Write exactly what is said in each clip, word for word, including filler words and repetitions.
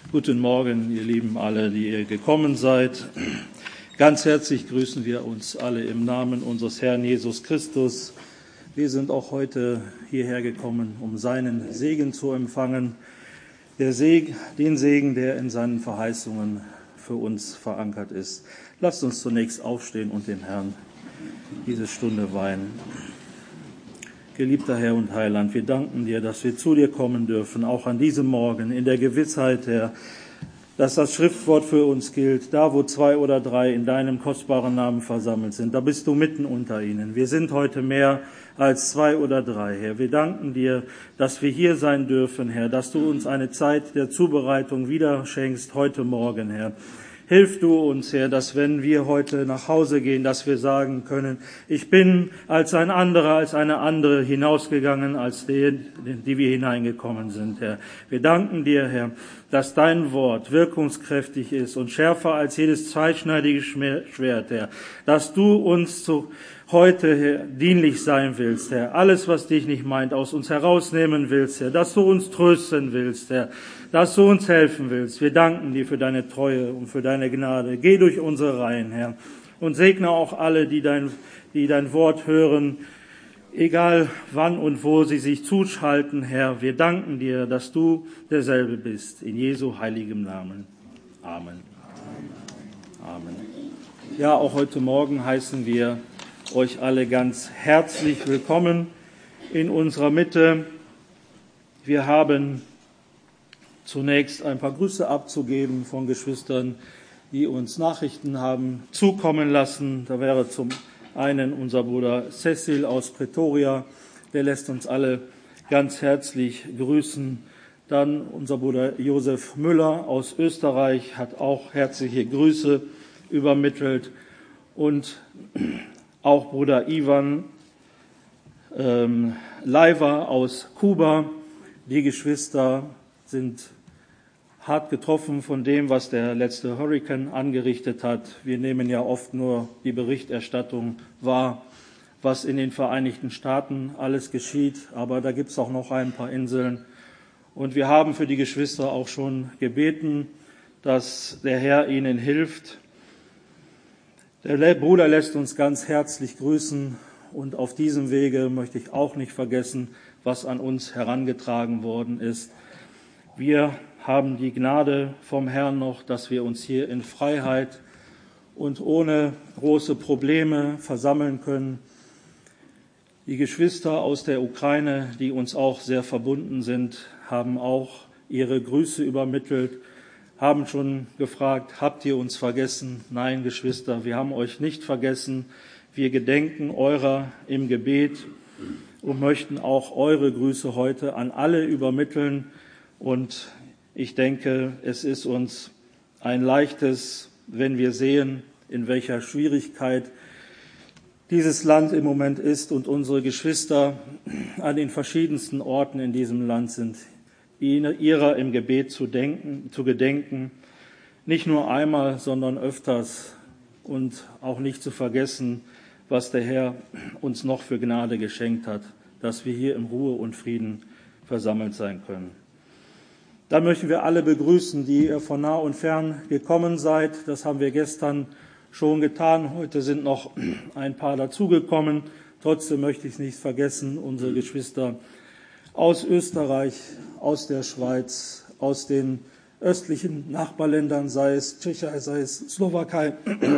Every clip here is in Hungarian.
Guten Morgen, ihr Lieben alle, die ihr gekommen seid. Ganz herzlich grüßen wir uns alle im Namen unseres Herrn Jesus Christus. Wir sind auch heute hierher gekommen, um seinen Segen zu empfangen. Der Segen, den Segen, der in seinen Verheißungen für uns verankert ist. Lasst uns zunächst aufstehen und dem Herrn diese Stunde weihen. Geliebter Herr und Heiland, wir danken dir, dass wir zu dir kommen dürfen, auch an diesem Morgen, in der Gewissheit, Herr, dass das Schriftwort für uns gilt. Da, wo zwei oder drei in deinem kostbaren Namen versammelt sind, da bist du mitten unter ihnen. Wir sind heute mehr als zwei oder drei, Herr. Wir danken dir, dass wir hier sein dürfen, Herr, dass du uns eine Zeit der Zubereitung wieder schenkst heute Morgen, Herr. Hilf du uns, Herr, dass wenn wir heute nach Hause gehen, dass wir sagen können, ich bin als ein anderer, als eine andere hinausgegangen, als die, die wir hineingekommen sind, Herr. Wir danken dir, Herr, dass dein Wort wirkungskräftig ist und schärfer als jedes zweischneidige Schwert, Herr. Dass du uns zu heute, Herr, dienlich sein willst, Herr. Alles, was dich nicht meint, aus uns herausnehmen willst, Herr. Dass du uns trösten willst, Herr. Dass du uns helfen willst. Wir danken dir für deine Treue und für deine Gnade. Geh durch unsere Reihen, Herr, und segne auch alle, die dein, die dein Wort hören, egal wann und wo sie sich zuschalten, Herr. Wir danken dir, dass du derselbe bist. In Jesu heiligem Namen. Amen. Amen. Ja, auch heute Morgen heißen wir euch alle ganz herzlich willkommen in unserer Mitte. Wir haben zunächst ein paar Grüße abzugeben von Geschwistern, die uns Nachrichten haben zukommen lassen. Da wäre zum einen unser Bruder Cecil aus Pretoria, der lässt uns alle ganz herzlich grüßen. Dann unser Bruder Josef Müller aus Österreich hat auch herzliche Grüße übermittelt. Und auch Bruder Ivan ähm, Leiva aus Kuba. Die Geschwister sind hart getroffen von dem, was der letzte Hurrikan angerichtet hat. Wir nehmen ja oft nur die Berichterstattung wahr, was in den Vereinigten Staaten alles geschieht. Aber da gibt es auch noch ein paar Inseln. Und wir haben für die Geschwister auch schon gebeten, dass der Herr ihnen hilft. Der Bruder lässt uns ganz herzlich grüßen. Und auf diesem Wege möchte ich auch nicht vergessen, was an uns herangetragen worden ist. Wir haben die Gnade vom Herrn noch, dass wir uns hier in Freiheit und ohne große Probleme versammeln können. Die Geschwister aus der Ukraine, die uns auch sehr verbunden sind, haben auch ihre Grüße übermittelt, haben schon gefragt, habt ihr uns vergessen? Nein, Geschwister, wir haben euch nicht vergessen. Wir gedenken eurer im Gebet und möchten auch eure Grüße heute an alle übermitteln. Und ich denke, es ist uns ein leichtes, wenn wir sehen, in welcher Schwierigkeit dieses Land im Moment ist und unsere Geschwister an den verschiedensten Orten in diesem Land sind, ihrer im Gebet zu denken, zu gedenken, nicht nur einmal, sondern öfters und auch nicht zu vergessen, was der Herr uns noch für Gnade geschenkt hat, dass wir hier in Ruhe und Frieden versammelt sein können. Dann möchten wir alle begrüßen, die ihr von nah und fern gekommen seid. Das haben wir gestern schon getan. Heute sind noch ein paar dazugekommen. Trotzdem möchte ich es nicht vergessen, unsere Geschwister aus Österreich, aus der Schweiz, aus den östlichen Nachbarländern, sei es Tschechei, sei es Slowakei,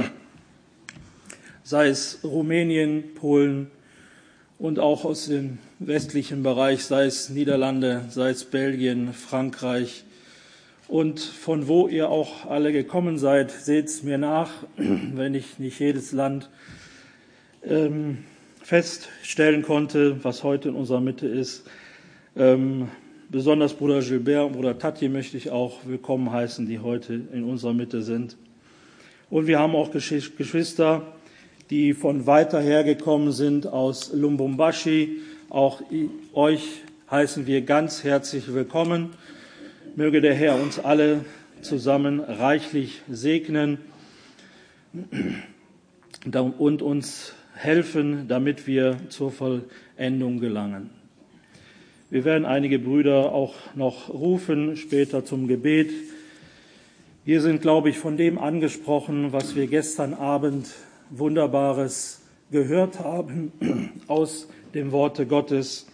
sei es Rumänien, Polen und auch aus dem westlichen Bereich, sei es Niederlande, sei es Belgien, Frankreich. Und von wo ihr auch alle gekommen seid, seht es mir nach, wenn ich nicht jedes Land ähm, feststellen konnte, was heute in unserer Mitte ist. Ähm, besonders Bruder Gilbert und Bruder Tati möchte ich auch willkommen heißen, die heute in unserer Mitte sind. Und wir haben auch Geschwister, die von weiter her gekommen sind aus Lubumbashi. Auch euch heißen wir ganz herzlich willkommen. Möge der Herr uns alle zusammen reichlich segnen und uns helfen, damit wir zur Vollendung gelangen. Wir werden einige Brüder auch noch rufen, später zum Gebet. Wir sind, glaube ich, von dem angesprochen, was wir gestern Abend Wunderbares gehört haben aus dem Worte Gottes.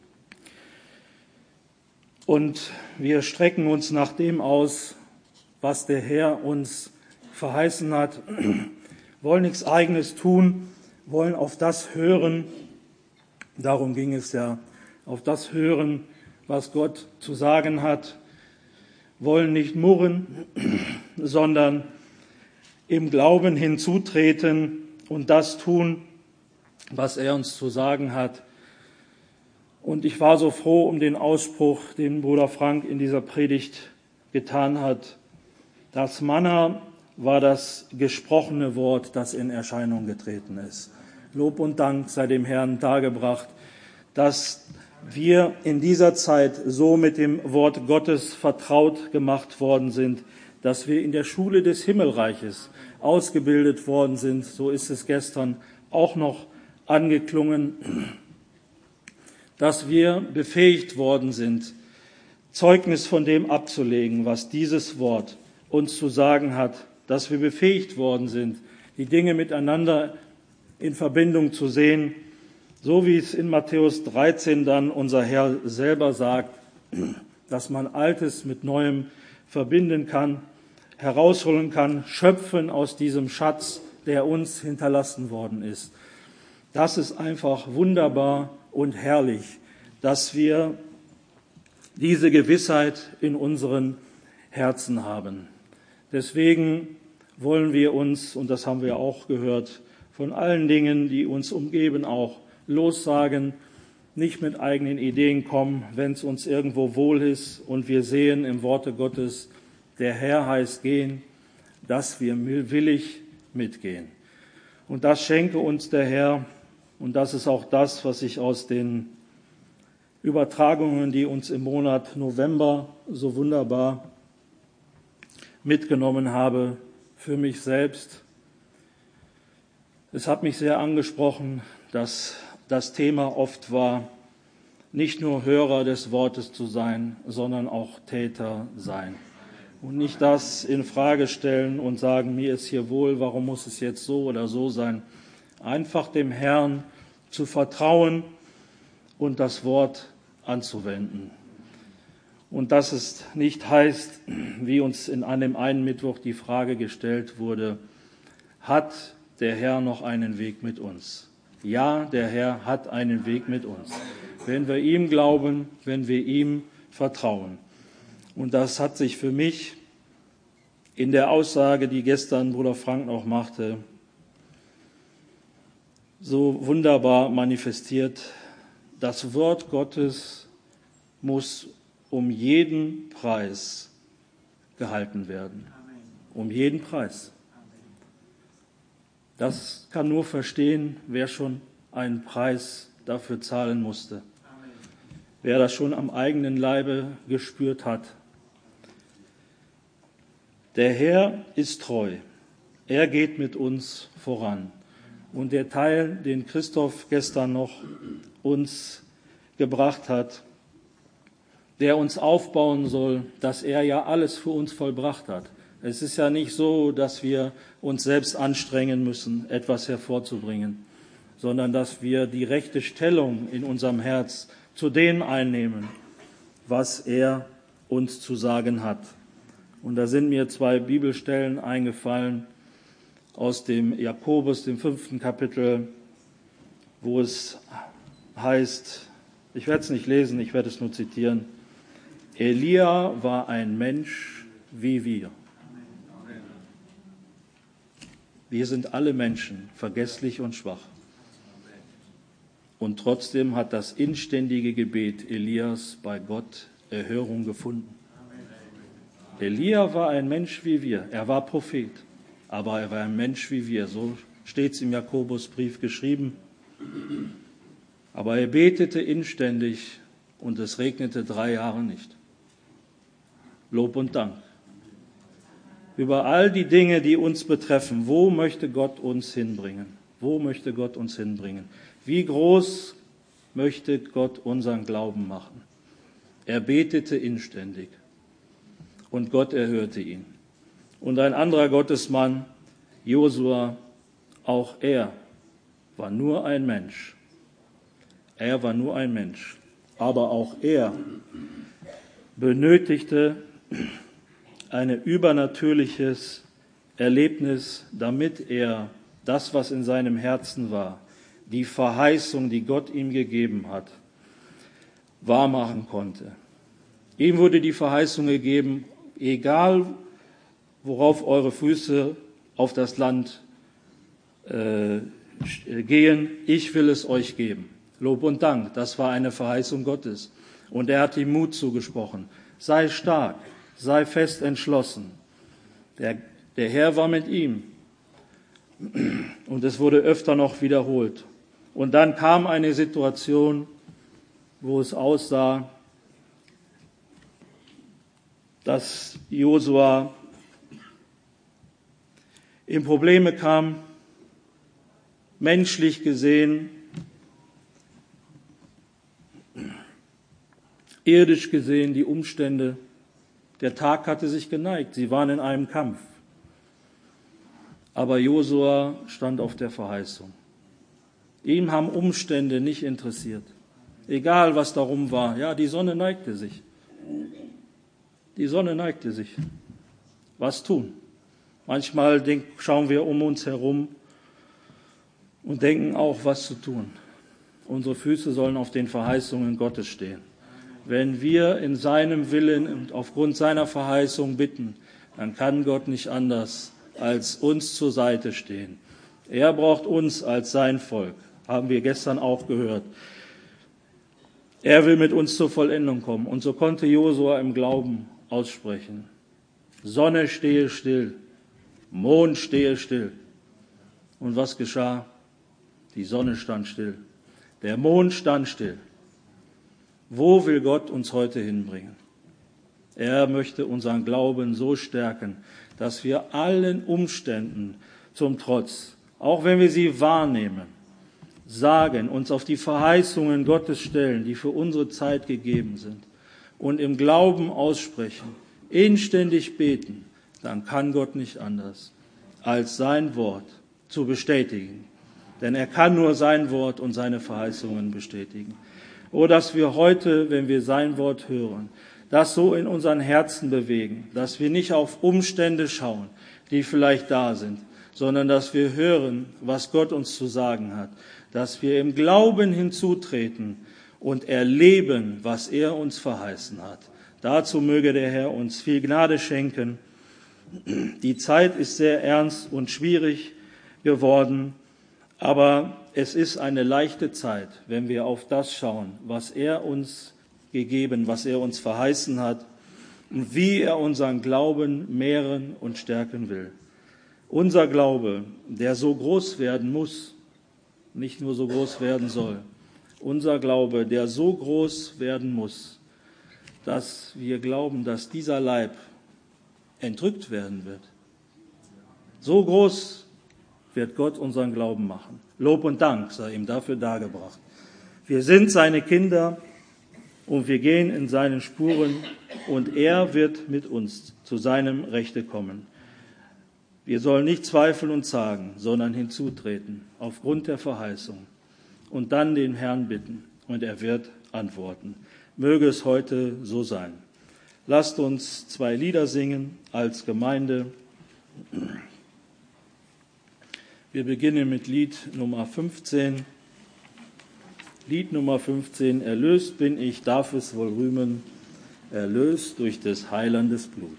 Und wir strecken uns nach dem aus, was der Herr uns verheißen hat, wollen nichts Eigenes tun, wollen auf das hören, darum ging es ja, auf das hören, was Gott zu sagen hat, wollen nicht murren, sondern im Glauben hinzutreten und das tun, was er uns zu sagen hat. Und ich war so froh um den Ausspruch, den Bruder Frank in dieser Predigt getan hat. Das Manna war das gesprochene Wort, das in Erscheinung getreten ist. Lob und Dank sei dem Herrn dargebracht, dass wir in dieser Zeit so mit dem Wort Gottes vertraut gemacht worden sind, dass wir in der Schule des Himmelreiches ausgebildet worden sind. So ist es gestern auch noch angeklungen, dass wir befähigt worden sind, Zeugnis von dem abzulegen, was dieses Wort uns zu sagen hat, dass wir befähigt worden sind, die Dinge miteinander in Verbindung zu sehen, so wie es in Matthäus dreizehn dann unser Herr selber sagt, dass man Altes mit Neuem verbinden kann, herausholen kann, schöpfen aus diesem Schatz, der uns hinterlassen worden ist. Das ist einfach wunderbar und herrlich, dass wir diese Gewissheit in unseren Herzen haben. Deswegen wollen wir uns, und das haben wir auch gehört, von allen Dingen, die uns umgeben, auch lossagen, nicht mit eigenen Ideen kommen, wenn es uns irgendwo wohl ist und wir sehen im Worte Gottes, der Herr heißt gehen, dass wir willig mitgehen. Und das schenke uns der Herr, und das ist auch das, was ich aus den Übertragungen, die uns im Monat November so wunderbar mitgenommen habe, für mich selbst. Es hat mich sehr angesprochen, dass das Thema oft war, nicht nur Hörer des Wortes zu sein, sondern auch Täter sein. Und nicht das in Frage stellen und sagen, mir ist hier wohl, warum muss es jetzt so oder so sein? Einfach dem Herrn zu vertrauen und das Wort anzuwenden. Und dass es nicht heißt, wie uns in einem einen Mittwoch die Frage gestellt wurde, hat der Herr noch einen Weg mit uns? Ja, der Herr hat einen Weg mit uns, wenn wir ihm glauben, wenn wir ihm vertrauen. Und das hat sich für mich in der Aussage, die gestern Bruder Frank noch machte, so wunderbar manifestiert. Das Wort Gottes muss um jeden Preis gehalten werden. Um jeden Preis. Das kann nur verstehen, wer schon einen Preis dafür zahlen musste. Wer das schon am eigenen Leibe gespürt hat. Der Herr ist treu. Er geht mit uns voran. Und der Teil, den Christoph gestern noch uns gebracht hat, der uns aufbauen soll, dass er ja alles für uns vollbracht hat. Es ist ja nicht so, dass wir uns selbst anstrengen müssen, etwas hervorzubringen, sondern dass wir die rechte Stellung in unserem Herz zu dem einnehmen, was er uns zu sagen hat. Und da sind mir zwei Bibelstellen eingefallen aus dem Jakobus, dem fünften Kapitel, wo es heißt, ich werde es nicht lesen, ich werde es nur zitieren, Elia war ein Mensch wie wir. Wir sind alle Menschen, vergesslich und schwach. Und trotzdem hat das inständige Gebet Elias bei Gott Erhörung gefunden. Elia war ein Mensch wie wir. Er war Prophet, aber er war ein Mensch wie wir. So steht es im Jakobusbrief geschrieben. Aber er betete inständig und es regnete drei Jahre nicht. Lob und Dank. Über all die Dinge, die uns betreffen, wo möchte Gott uns hinbringen? Wo möchte Gott uns hinbringen? Wie groß möchte Gott unseren Glauben machen? Er betete inständig und Gott erhörte ihn. Und ein anderer Gottesmann, Josua, auch er war nur ein Mensch. Er war nur ein Mensch. Aber auch er benötigte ein übernatürliches Erlebnis, damit er das, was in seinem Herzen war, die Verheißung, die Gott ihm gegeben hat, wahrmachen konnte. Ihm wurde die Verheißung gegeben, egal worauf eure Füße auf das Land äh, gehen, ich will es euch geben. Lob und Dank, das war eine Verheißung Gottes. Und er hat ihm Mut zugesprochen. Sei stark, sei fest entschlossen. Der, der Herr war mit ihm. Und es wurde öfter noch wiederholt. Und dann kam eine Situation, wo es aussah, dass Josua in Probleme kam, menschlich gesehen, irdisch gesehen, die Umstände. Der Tag hatte sich geneigt, sie waren in einem Kampf. Aber Josua stand auf der Verheißung. Ihm haben Umstände nicht interessiert. Egal, was darum war. Ja, die Sonne neigte sich. Die Sonne neigte sich. Was tun? Manchmal denk, schauen wir um uns herum und denken auch, was zu tun. Unsere Füße sollen auf den Verheißungen Gottes stehen. Wenn wir in seinem Willen und aufgrund seiner Verheißung bitten, dann kann Gott nicht anders als uns zur Seite stehen. Er braucht uns als sein Volk, haben wir gestern auch gehört. Er will mit uns zur Vollendung kommen. Und so konnte Josua im Glauben aussprechen: Sonne stehe still, Mond stehe still. Und was geschah? Die Sonne stand still, der Mond stand still. Wo will Gott uns heute hinbringen? Er möchte unseren Glauben so stärken, dass wir allen Umständen zum Trotz, auch wenn wir sie wahrnehmen, sagen, uns auf die Verheißungen Gottes stellen, die für unsere Zeit gegeben sind, und im Glauben aussprechen, inständig beten, dann kann Gott nicht anders, als sein Wort zu bestätigen. Denn er kann nur sein Wort und seine Verheißungen bestätigen. Oh, dass wir heute, wenn wir sein Wort hören, das so in unseren Herzen bewegen, dass wir nicht auf Umstände schauen, die vielleicht da sind, sondern dass wir hören, was Gott uns zu sagen hat, dass wir im Glauben hinzutreten und erleben, was er uns verheißen hat. Dazu möge der Herr uns viel Gnade schenken. Die Zeit ist sehr ernst und schwierig geworden, aber es ist eine leichte Zeit, wenn wir auf das schauen, was er uns gegeben, was er uns verheißen hat und wie er unseren Glauben mehren und stärken will. Unser Glaube, der so groß werden muss, nicht nur so groß werden soll, unser Glaube, der so groß werden muss, dass wir glauben, dass dieser Leib entrückt werden wird. So groß wird Gott unseren Glauben machen. Lob und Dank sei ihm dafür dargebracht. Wir sind seine Kinder und wir gehen in seinen Spuren und er wird mit uns zu seinem Rechte kommen. Wir sollen nicht zweifeln und zagen, sondern hinzutreten aufgrund der Verheißung und dann den Herrn bitten und er wird antworten. Möge es heute so sein. Lasst uns zwei Lieder singen als Gemeinde. Wir beginnen mit Lied Nummer fünfzehn. Lied Nummer fünfzehn. Erlöst bin ich, darf es wohl rühmen, erlöst durch des Heilandes Blut.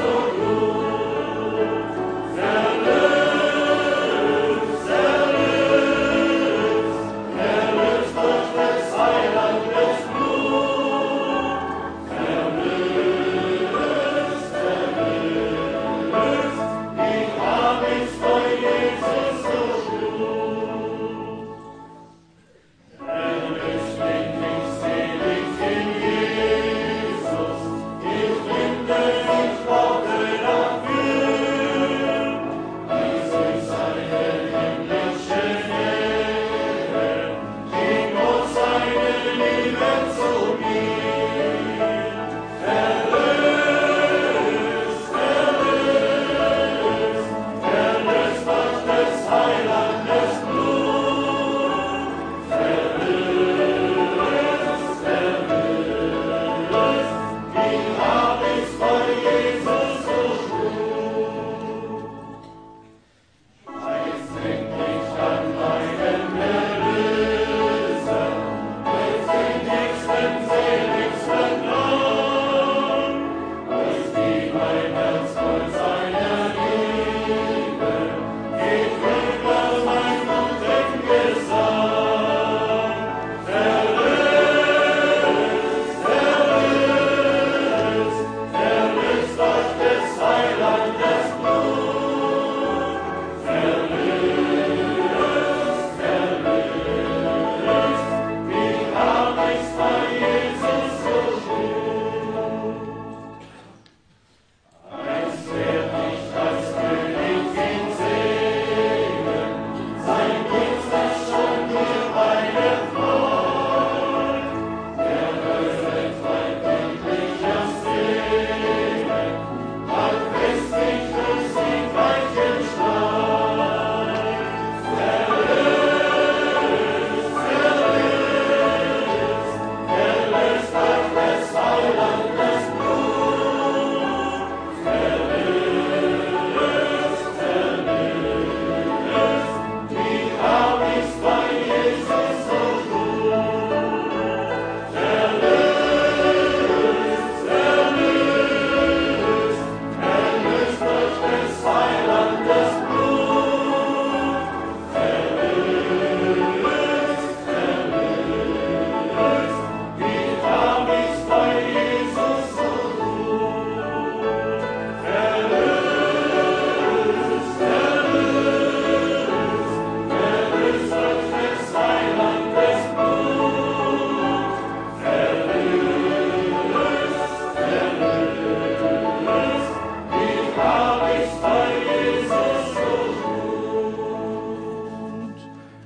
Erlöst, erlöst.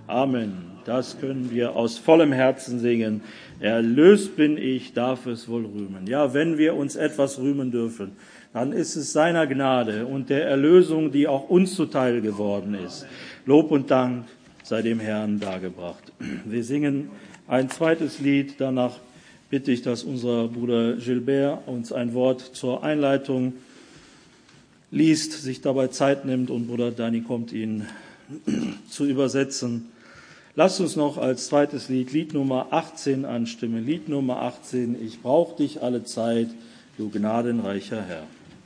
Amen. Das können wir aus vollem Herzen singen. Erlöst bin ich, darf es wohl rühmen. Ja, wenn wir uns etwas rühmen dürfen, dann ist es seiner Gnade und der Erlösung, die auch uns zuteil geworden ist. Lob und Dank sei dem Herrn dargebracht. Wir singen ein zweites Lied. Danach bitte ich, dass unser Bruder Gilbert uns ein Wort zur Einleitung liest, sich dabei Zeit nimmt und Bruder Dani kommt, ihn zu übersetzen. Lasst uns noch als zweites Lied Lied Nummer achtzehn anstimmen. Lied Nummer achtzehn, ich brauch dich alle Zeit, du gnadenreicher Herr.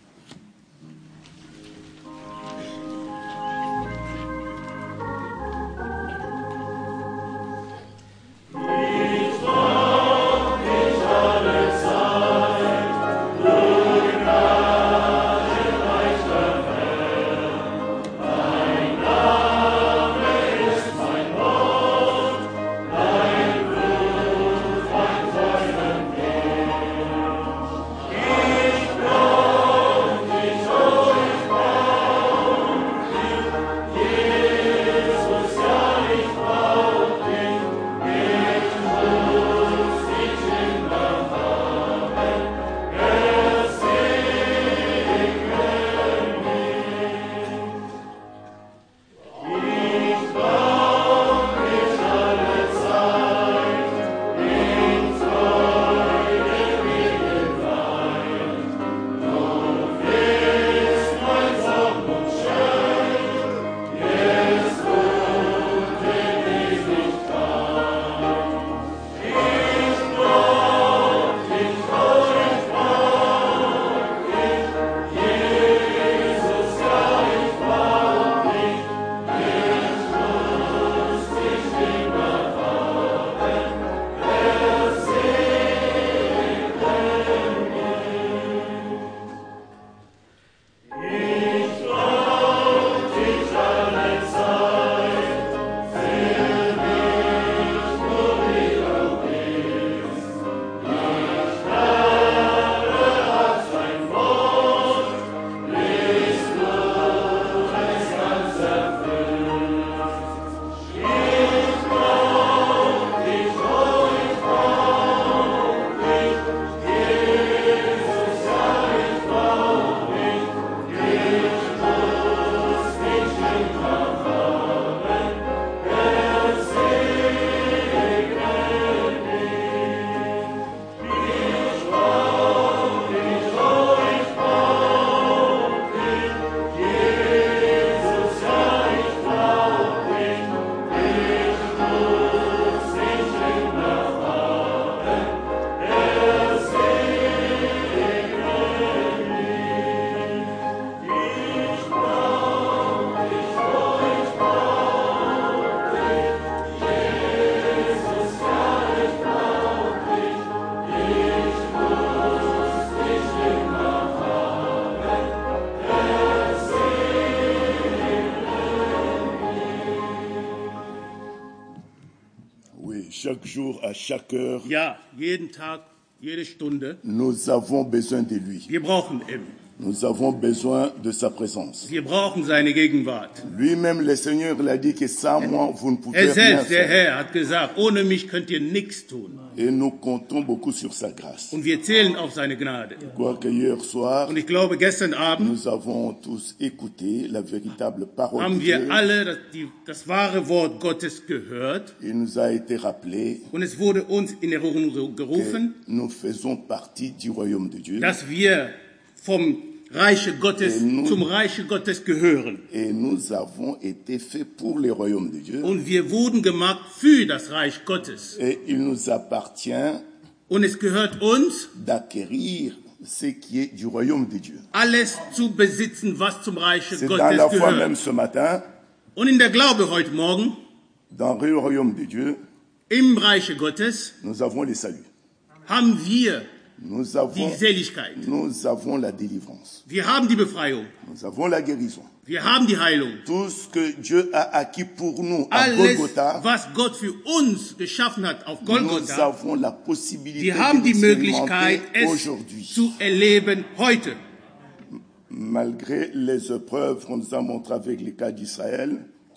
Chaque jour, à chaque heure, Ja, jeden Tag, jede Stunde. nous avons besoin de lui. Wir brauchen ihn. Nous avons besoin de sa présence. Wir brauchen seine Gegenwart. Lui-même, le Seigneur, l'a dit que sans moi, vous ne pouvez Er rien selbst, der faire. Herr, hat gesagt, ohne mich könnt ihr nichts tun. Et nous comptons beaucoup sur sa grâce. Und wir zählen auf seine Gnade. Quoi que hier soir, Und ich glaube, gestern Abend nous avons tous écouté la véritable parole de haben wir Dieu. alle das, die, das wahre Wort Gottes gehört. Il nous a été rappelé Und es wurde uns in Erinnerung que gerufen, nous faisons partie du royaume de Dieu. dass wir vom Reiche Gottes zum Reiche Gottes gehören. Et nous avons été faits pour le royaume de Dieu. Und wir wurden gemacht für das Reich Gottes. Et il nous appartient Und es gehört uns, d'acquérir ce qui est du royaume de Dieu. alles zu besitzen, was zum Reiche C'est dans Gottes la foi même gehört. ce matin, Und in der Glaube heute Morgen, dans le royaume de Dieu, im Reiche Gottes, nous avons le salut. haben wir Nous die avons, Seligkeit. nous avons la délivrance. Wir haben die Befreiung. Nous avons la guérison. Wir haben die Heilung. Tout ce que Dieu a acquis pour nous à Alles, Golgotha, was Gott für uns geschaffen hat auf nous Golgotha, avons la possibilité wir haben die de Möglichkeit, l'expérimenter es aujourd'hui. zu erleben heute. Malgré les épreuves qu'on nous a montrées avec le cas d'Israël,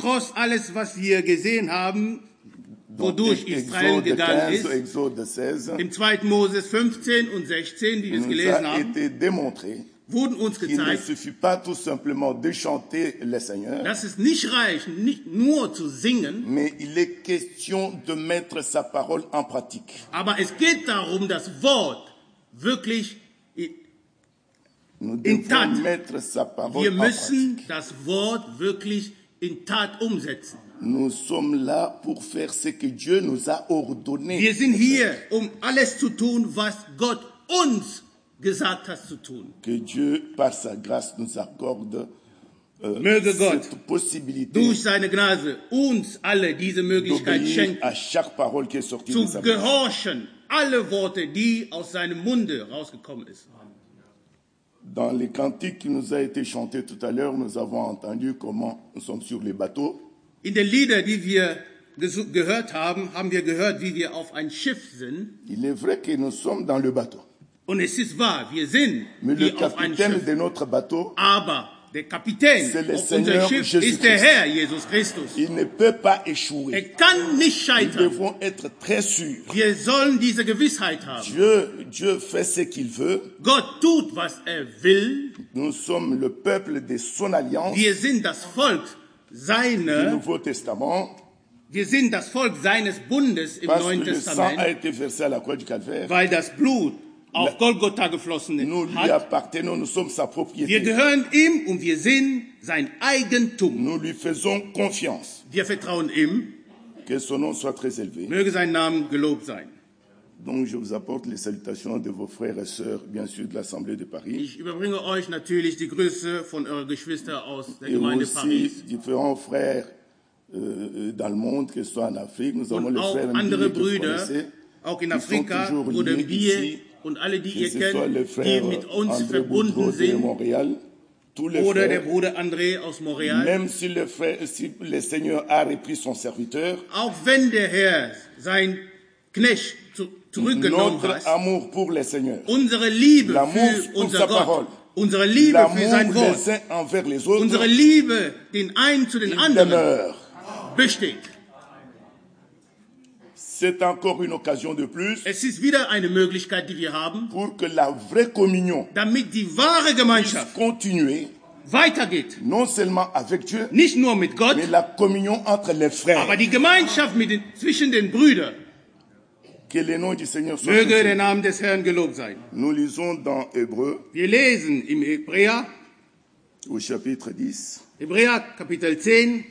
trotz alles, was wir gesehen haben, Donc, wodurch Israel Exode gegangen quinze, ist, Exode seize, im zweiten Moses fünfzehn und sechzehn, die wir es nous gelesen a haben, été démontré wurden uns qu'il ne gezeigt, suffit pas tout simplement de chanter le Seigneur, dass es nicht reicht, nicht nur zu singen, mais il est question de mettre sa parole en pratique. aber es geht darum, das Wort wirklich, Nous In Tat. devons mettre sa parole wir en müssen pratique. das Wort wirklich in Tat umsetzen. Nous sommes là pour faire ce que Dieu nous a ordonné. Wir sind hier, um alles zu tun, was Gott uns gesagt hat zu tun. Que Dieu, par sa grâce, nous accorde euh, Möge Gott cette possibilité durch seine Gnade uns alle diese Möglichkeit d'obéir schenken, à chaque parole qui est sortie de zu sa bouche. gehorchen, alle Worte, die aus seinem Munde rausgekommen ist. Dans les cantiques qui nous a été chantés tout à l'heure, nous avons entendu comment nous sommes sur les bateaux. In den Liedern, die wir gesu- gehört haben, haben wir gehört, wie wir auf ein Schiff sind. Il est vrai que nous sommes dans le bateau. Und es ist wahr, wir sind Mais le wie auf einem capitaine Schiff. de notre bateau, Aber der Kapitän C'est le auf unserem Seigneur Schiff Jesus ist der Christ. Herr, Jesus Christus. il ne peut pas échouer. Er kann nicht Nous scheitern. devons être très sûrs. Wir sollen diese Gewissheit haben. Dieu, Dieu fait ce qu'il veut. Gott tut, was er will. Nous sommes le peuple de son alliance, Wir sind das Volk du seiner, Nouveau Testament, wir sind das Volk seines Bundes im parce Neuen que le sang a Testament, été versé à la croix du Calvaire. weil das Blut auf Golgotha geflossen Nous lui hat. appartenons, nous sommes sa Wir propriété. gehören ihm und wir sind sein Eigentum. Nous lui faisons confiance. Wir vertrauen ihm. Que son nom soit très élevé. Möge sein Name gelobt sein. Donc je vous apporte les salutations de vos frères et sœurs, bien sûr, de l'Assemblée de Paris. Ich überbringe euch natürlich die Grüße von euren Geschwistern aus der Et Gemeinde aussi Paris. différents frères euh, dans le monde, que ce soit en Afrique. Nous avons Und les auch frères andere Mbili que vous Brüder, connaissez. auch in Ils sont Afrika, toujours Bruder liés Mbie ici. und alle, die Que ihr ce soit le kennt, die frère mit uns André verbunden Boudreau de sind, Montréal, tous les oder der frères, Bruder André aus Montreal. même si le, frère, si le Seigneur a repris son serviteur, Auch wenn der Herr sein Knecht zu, zurückgenommen notre hat, amour pour le Seigneur, unsere Liebe l'amour für pour unser sa Gott, parole, unsere Liebe für sein l'amour Wort, les uns envers les autres, unsere Liebe den einen zu den il anderen demeure. besteht. C'est encore une occasion de plus Es ist wieder eine Möglichkeit, die wir haben, pour que la vraie communion damit die wahre puisse Gemeinschaft continuer, weitergeht. non seulement avec Dieu, Nicht nur mit Gott, mais la communion entre les frères. aber die Gemeinschaft mit den, zwischen den Brüdern. Que le nom du Seigneur soit Möge der loué. Name des Herrn gelobt sein. Nous lisons dans Hébreu, Wir lesen im Hebräer, au chapitre dix, Hebräer Kapitel zehn,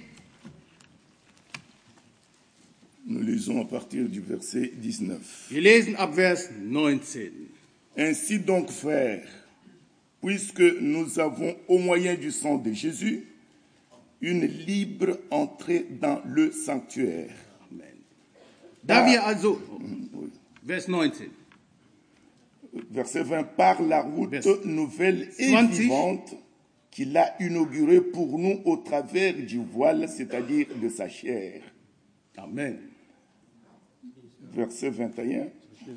nous lisons à partir du verset dix-neuf. wir lesen ab Vers neunzehn. Ainsi donc, frères, puisque nous avons au moyen du sang de Jésus une libre entrée dans le sanctuaire. Amen. Da wir also, Vers neunzehn, Verset vingt, par la route Vers nouvelle et zwanzig. vivante qu'il a inaugurée pour nous au travers du voile, c'est-à-dire de sa chair. Amen. Verset vingt et un.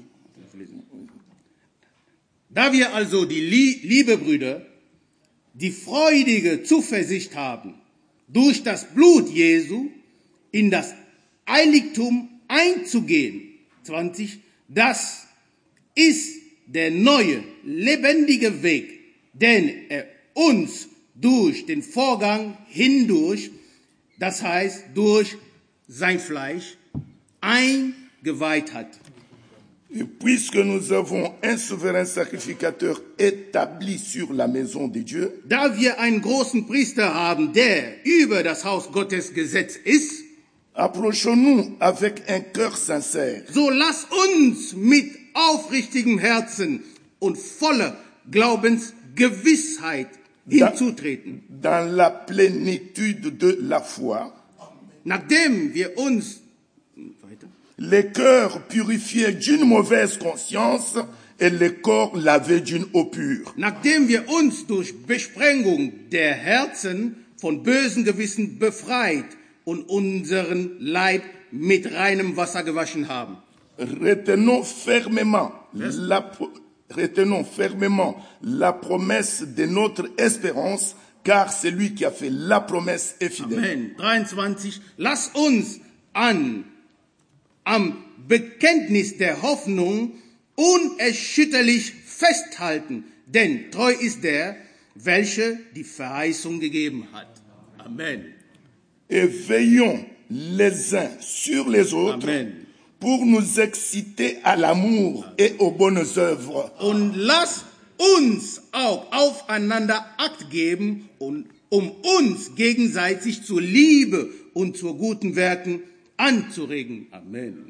Da wir also die Lie- liebe Brüder, die freudige Zuversicht haben, durch das Blut Jesu in das Heiligtum einzugehen, zwanzig, das ist der neue, lebendige Weg, den er uns durch den Vorgang hindurch, das heißt durch sein Fleisch, eingeweiht hat. Et puisque nous avons un souverain sacrificateur établi sur la maison de Dieu, Da wir einen großen Priester haben, der über das Haus Gottes gesetzt ist, approchons-nous avec un cœur sincère, so lass uns mit aufrichtigem Herzen und voller Glaubensgewissheit Da- hinzutreten. dans la plénitude de la foi, Nachdem wir uns weiter, les cœurs purifiés d'une mauvaise conscience et les corps lavés d'une eau pure. nachdem wir uns durch Besprengung der Herzen von bösen Gewissen befreit und unseren Leib mit reinem Wasser gewaschen haben. Retenons fermement la, retenons fermement la promesse de notre espérance, car c'est lui qui a fait la promesse est fidèle. Amen. dreiundzwanzig. Lass uns an, am Bekenntnis der Hoffnung unerschütterlich festhalten, denn treu ist der, welcher die Verheißung gegeben hat. Amen. Et veillons les uns sur les autres Amen. pour nous exciter à l'amour et aux bonnes œuvres. Und lass uns auch aufeinander Acht geben, und, um uns gegenseitig zur Liebe und zu guten Werken anzuregen. Amen.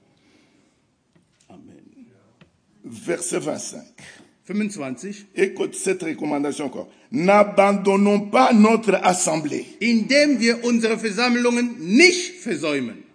Amen. Verset vingt-cinq. fünfundzwanzig. Écoute cette recommandation encore. N'abandonnons pas notre assemblée, Indem wir unsere Versammlungen nicht versäumen,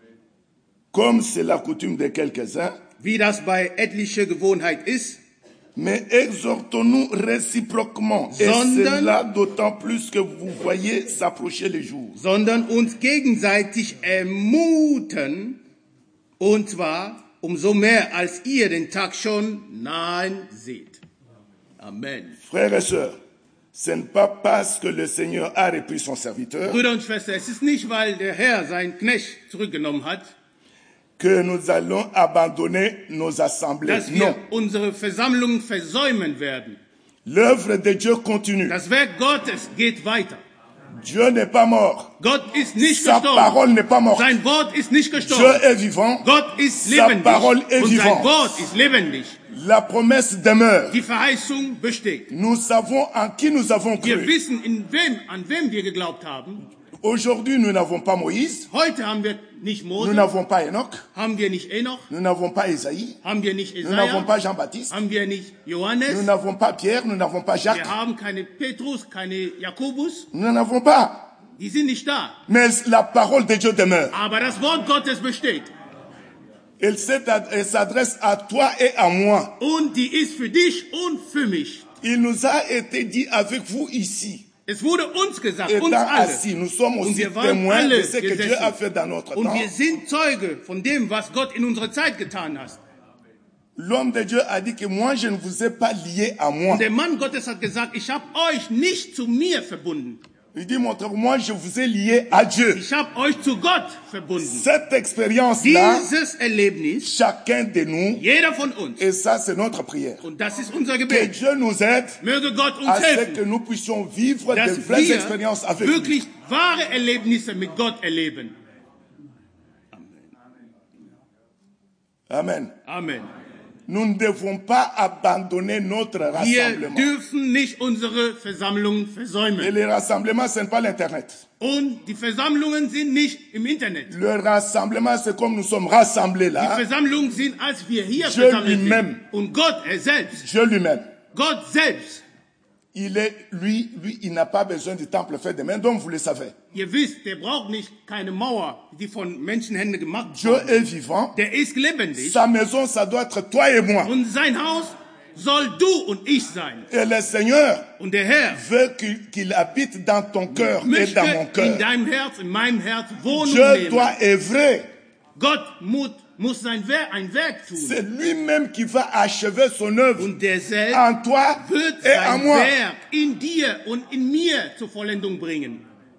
comme c'est la coutume de quelques-uns, wie das bei etlicher Gewohnheit ist, mais exhortons-nous réciproquement, et Sondern- cela d'autant plus que vous voyez s'approcher les jours. sondern uns gegenseitig ermuten, und zwar umso mehr, als ihr den Tag schon nahen seht. Amen. Frères et sœurs, ce n'est pas parce que le Seigneur a repris son serviteur Brüder und Schwestern, es ist nicht, weil der Herr seinen Knecht zurückgenommen hat, que nous allons abandonner nos assemblées. dass wir Non, unsere Versammlungen versäumen werden. l'œuvre de Dieu continue. Das Werk Gottes geht weiter. Dieu n'est pas mort. Gott ist nicht Sa gestorben. parole n'est pas morte. Sein Wort ist nicht Dieu gestorben. est vivant. Gott ist Sa lebendig parole est und sein vivante. Wort ist lebendig. La promesse demeure. Die Verheißung besteht. Nous savons en qui nous avons Wir cru. wissen, in wem, an wem wir geglaubt haben. Aujourd'hui, nous n'avons pas Moïse, Heute haben wir nicht nous Mose, n'avons pas Enoch, haben wir nicht Enoch, nous n'avons pas Isaïe, haben wir nicht nous n'avons Jesaja, pas Jean-Baptiste, haben wir nicht nous Johannes, n'avons pas Pierre, nous n'avons pas Jacques, wir haben keine Petrus, keine Jakobus, nous n'en avons pas. die sind nicht da. Mais la parole de Dieu demeure. Aber das Wort Gottes besteht. Elle s'est ad- elle s'adresse à toi et à moi. Und die ist für dich und für mich. Il nous a été dit avec vous ici, Es wurde uns gesagt, uns étant alle. assis, nous sommes Und aussi wir waren témoins alle de ce que Dieu a fait dans notre Und temps. wir sind Zeuge von dem, was Gott in unserer Zeit getan hat. L'homme de Dieu a dit que moi, je ne vous ai pas lié à moi. Und der Mann Gottes hat gesagt, ich habe euch nicht zu mir verbunden. Il dit, montre moi, je vous ai lié à Dieu. Ich habe euch zu Gott verbunden. Cette expérience-là, Dieses Erlebnis, chacun de nous, jeder von uns, et ça c'est notre prière, und das ist unser que Gebet, Dieu nous aide möge Gott uns à ce que helfen, nous puissions vivre de dass vraies wir expériences avec lui. wirklich wahre Erlebnisse mit Gott erleben. Amen. Amen. Nous ne devons pas abandonner notre Wir rassemblement. dürfen nicht unsere Versammlungen Et versäumen. le rassemblement, ce n'est pas l'Internet. Und die Versammlungen sind nicht im Internet. Le rassemblement, c'est comme nous sommes rassemblés Die là, Versammlungen sind, als wir hier Dieu versammelt lui-même. sind. Und Gott, er selbst, Dieu lui-même. Gott selbst, Il est, lui, lui, il n'a pas besoin du temple fait de main, donc vous le savez. ihr wisst, der braucht nicht keine Mauer, die von Menschenhänden gemacht Dieu wurde. est vivant. Der ist lebendig. Sa maison, ça doit être toi et moi. Und sein Haus soll du und ich sein. Et le Seigneur Und der Herr veut qu'il qu'il habite dans ton cœur et möchte dans mon in cœur. deinem Herz, in meinem Herz Wohnung Dieu nehmen. doit œuvrer. Gott muss, muss sein Werk, ein Werk tun. C'est lui-même qui va achever son œuvre Und der selbst en toi wird et en sein moi. Werk in dir und in mir zur Vollendung bringen.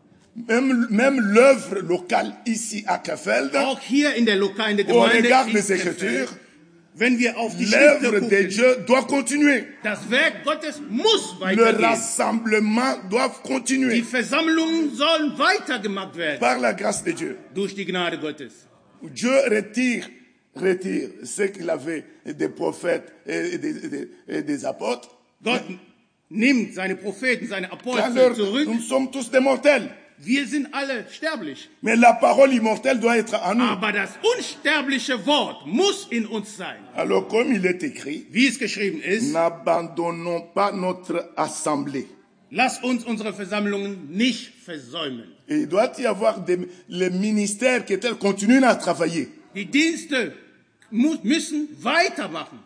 Même, même l'œuvre locale ici à Krefeld, Auch hier in der lokalen au Gemeinde, regard in des Krefeld, Écritures, wenn wir auf die l'œuvre Schriften de gucken, Dieu doit continuer. das Werk Gottes muss Le weitergehen. rassemblement doit Die continuer Versammlungen sollen weitergemacht werden par la grâce de Dieu. durch die Gnade Gottes. Dieu retire, retire ce qu'il avait des prophètes et des, et des- et des apôtres. Gott nimmt seine Propheten, seine Car Apostel leur- zurück. nous sommes tous des mortels. Wir sind alle sterblich. Mais la parole immortelle doit être en nous. Aber das unsterbliche Wort muss in uns sein. Alors comme il est écrit, Wie es geschrieben ist, n'abandonnons pas notre assemblée. lass uns unsere Versammlungen nicht versäumen. Et il doit y avoir des, les ministères qui étaient, continuent à travailler. Die Dienste mu- müssen weitermachen.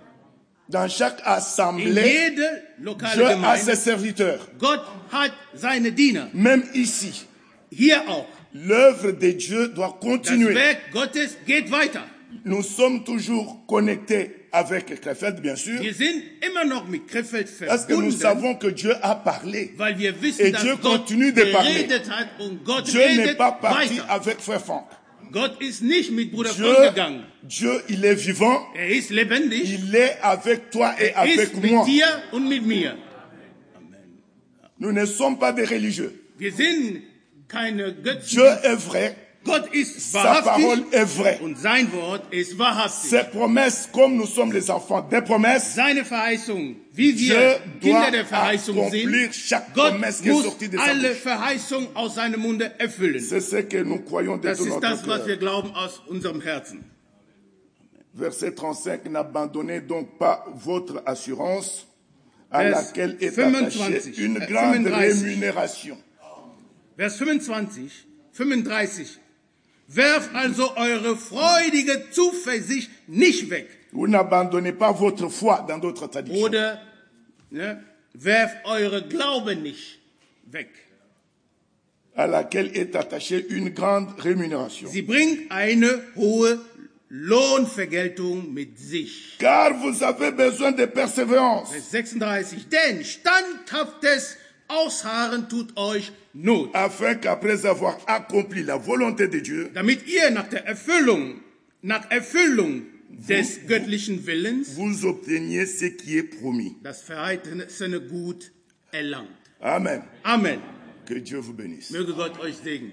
Dans chaque In assemblée, jede lokale Dieu a ses Gemeinde. serviteurs. Gott hat seine Diener. Même ici, Hier auch. l'œuvre de Dieu doit Das continuer. Werk Gottes geht weiter. Nous sommes toujours connectés avec Krefeld, bien sûr, Wir sind immer noch mit Krefeld parce que nous verbunden, savons que Dieu a parlé. weil wir Et wissen, Dieu dass Gott continue de parler. geredet hat und Gott Dieu n'est redet pas parti weiter. avec Frère Franck. Gott ist nicht mit Bruder Dieu, Frank gegangen. Dieu, il est vivant, Er ist lebendig. il est avec toi et Er avec ist mit moi. dir und mit mir. Nous ne sommes pas des religieux. Wir sind keine Götzen. Dieu est vrai, Gott ist sa parole wahrhaftig est vraie. und sein Wort ist wahrhaftig. Ses promesses, comme nous sommes les enfants des promesses, Seine Verheißung, wie Dieu wir Kinder doit der Verheißung accomplir sind, chaque Gott promesse qui est muss sortie de sa alle bouche. Verheißungen aus seinem Munde erfüllen. C'est ce que nous croyons de Das tout ist notre das, was wir cœur. glauben aus unserem Herzen. Verset trente-cinq, n'abandonnez donc pas votre assurance à Vers laquelle est attachée fünfundzwanzig, une äh, grande fünfunddreißig. rémunération. Vers fünfundzwanzig, fünfunddreißig. Werft also eure freudige Zuversicht nicht weg. Vous n'abandonnez pas votre foi dans d'autres traductions. Oder ne, werft eure Glauben nicht weg. À laquelle est attachée une grande rémunération. Sie bringt eine hohe Lohnvergeltung mit sich. Car vous avez besoin de persévérance, Vers sechsunddreißig. Denn standhaftes Ausharren tut euch Not, afin qu'après avoir accompli la volonté de Dieu, damit ihr nach der Erfüllung, nach Erfüllung des göttlichen Willens vous obteniez ce qui est promis. das verheißene Gut erlangt. Amen. Amen. Que Dieu vous bénisse. Möge Gott euch segnen.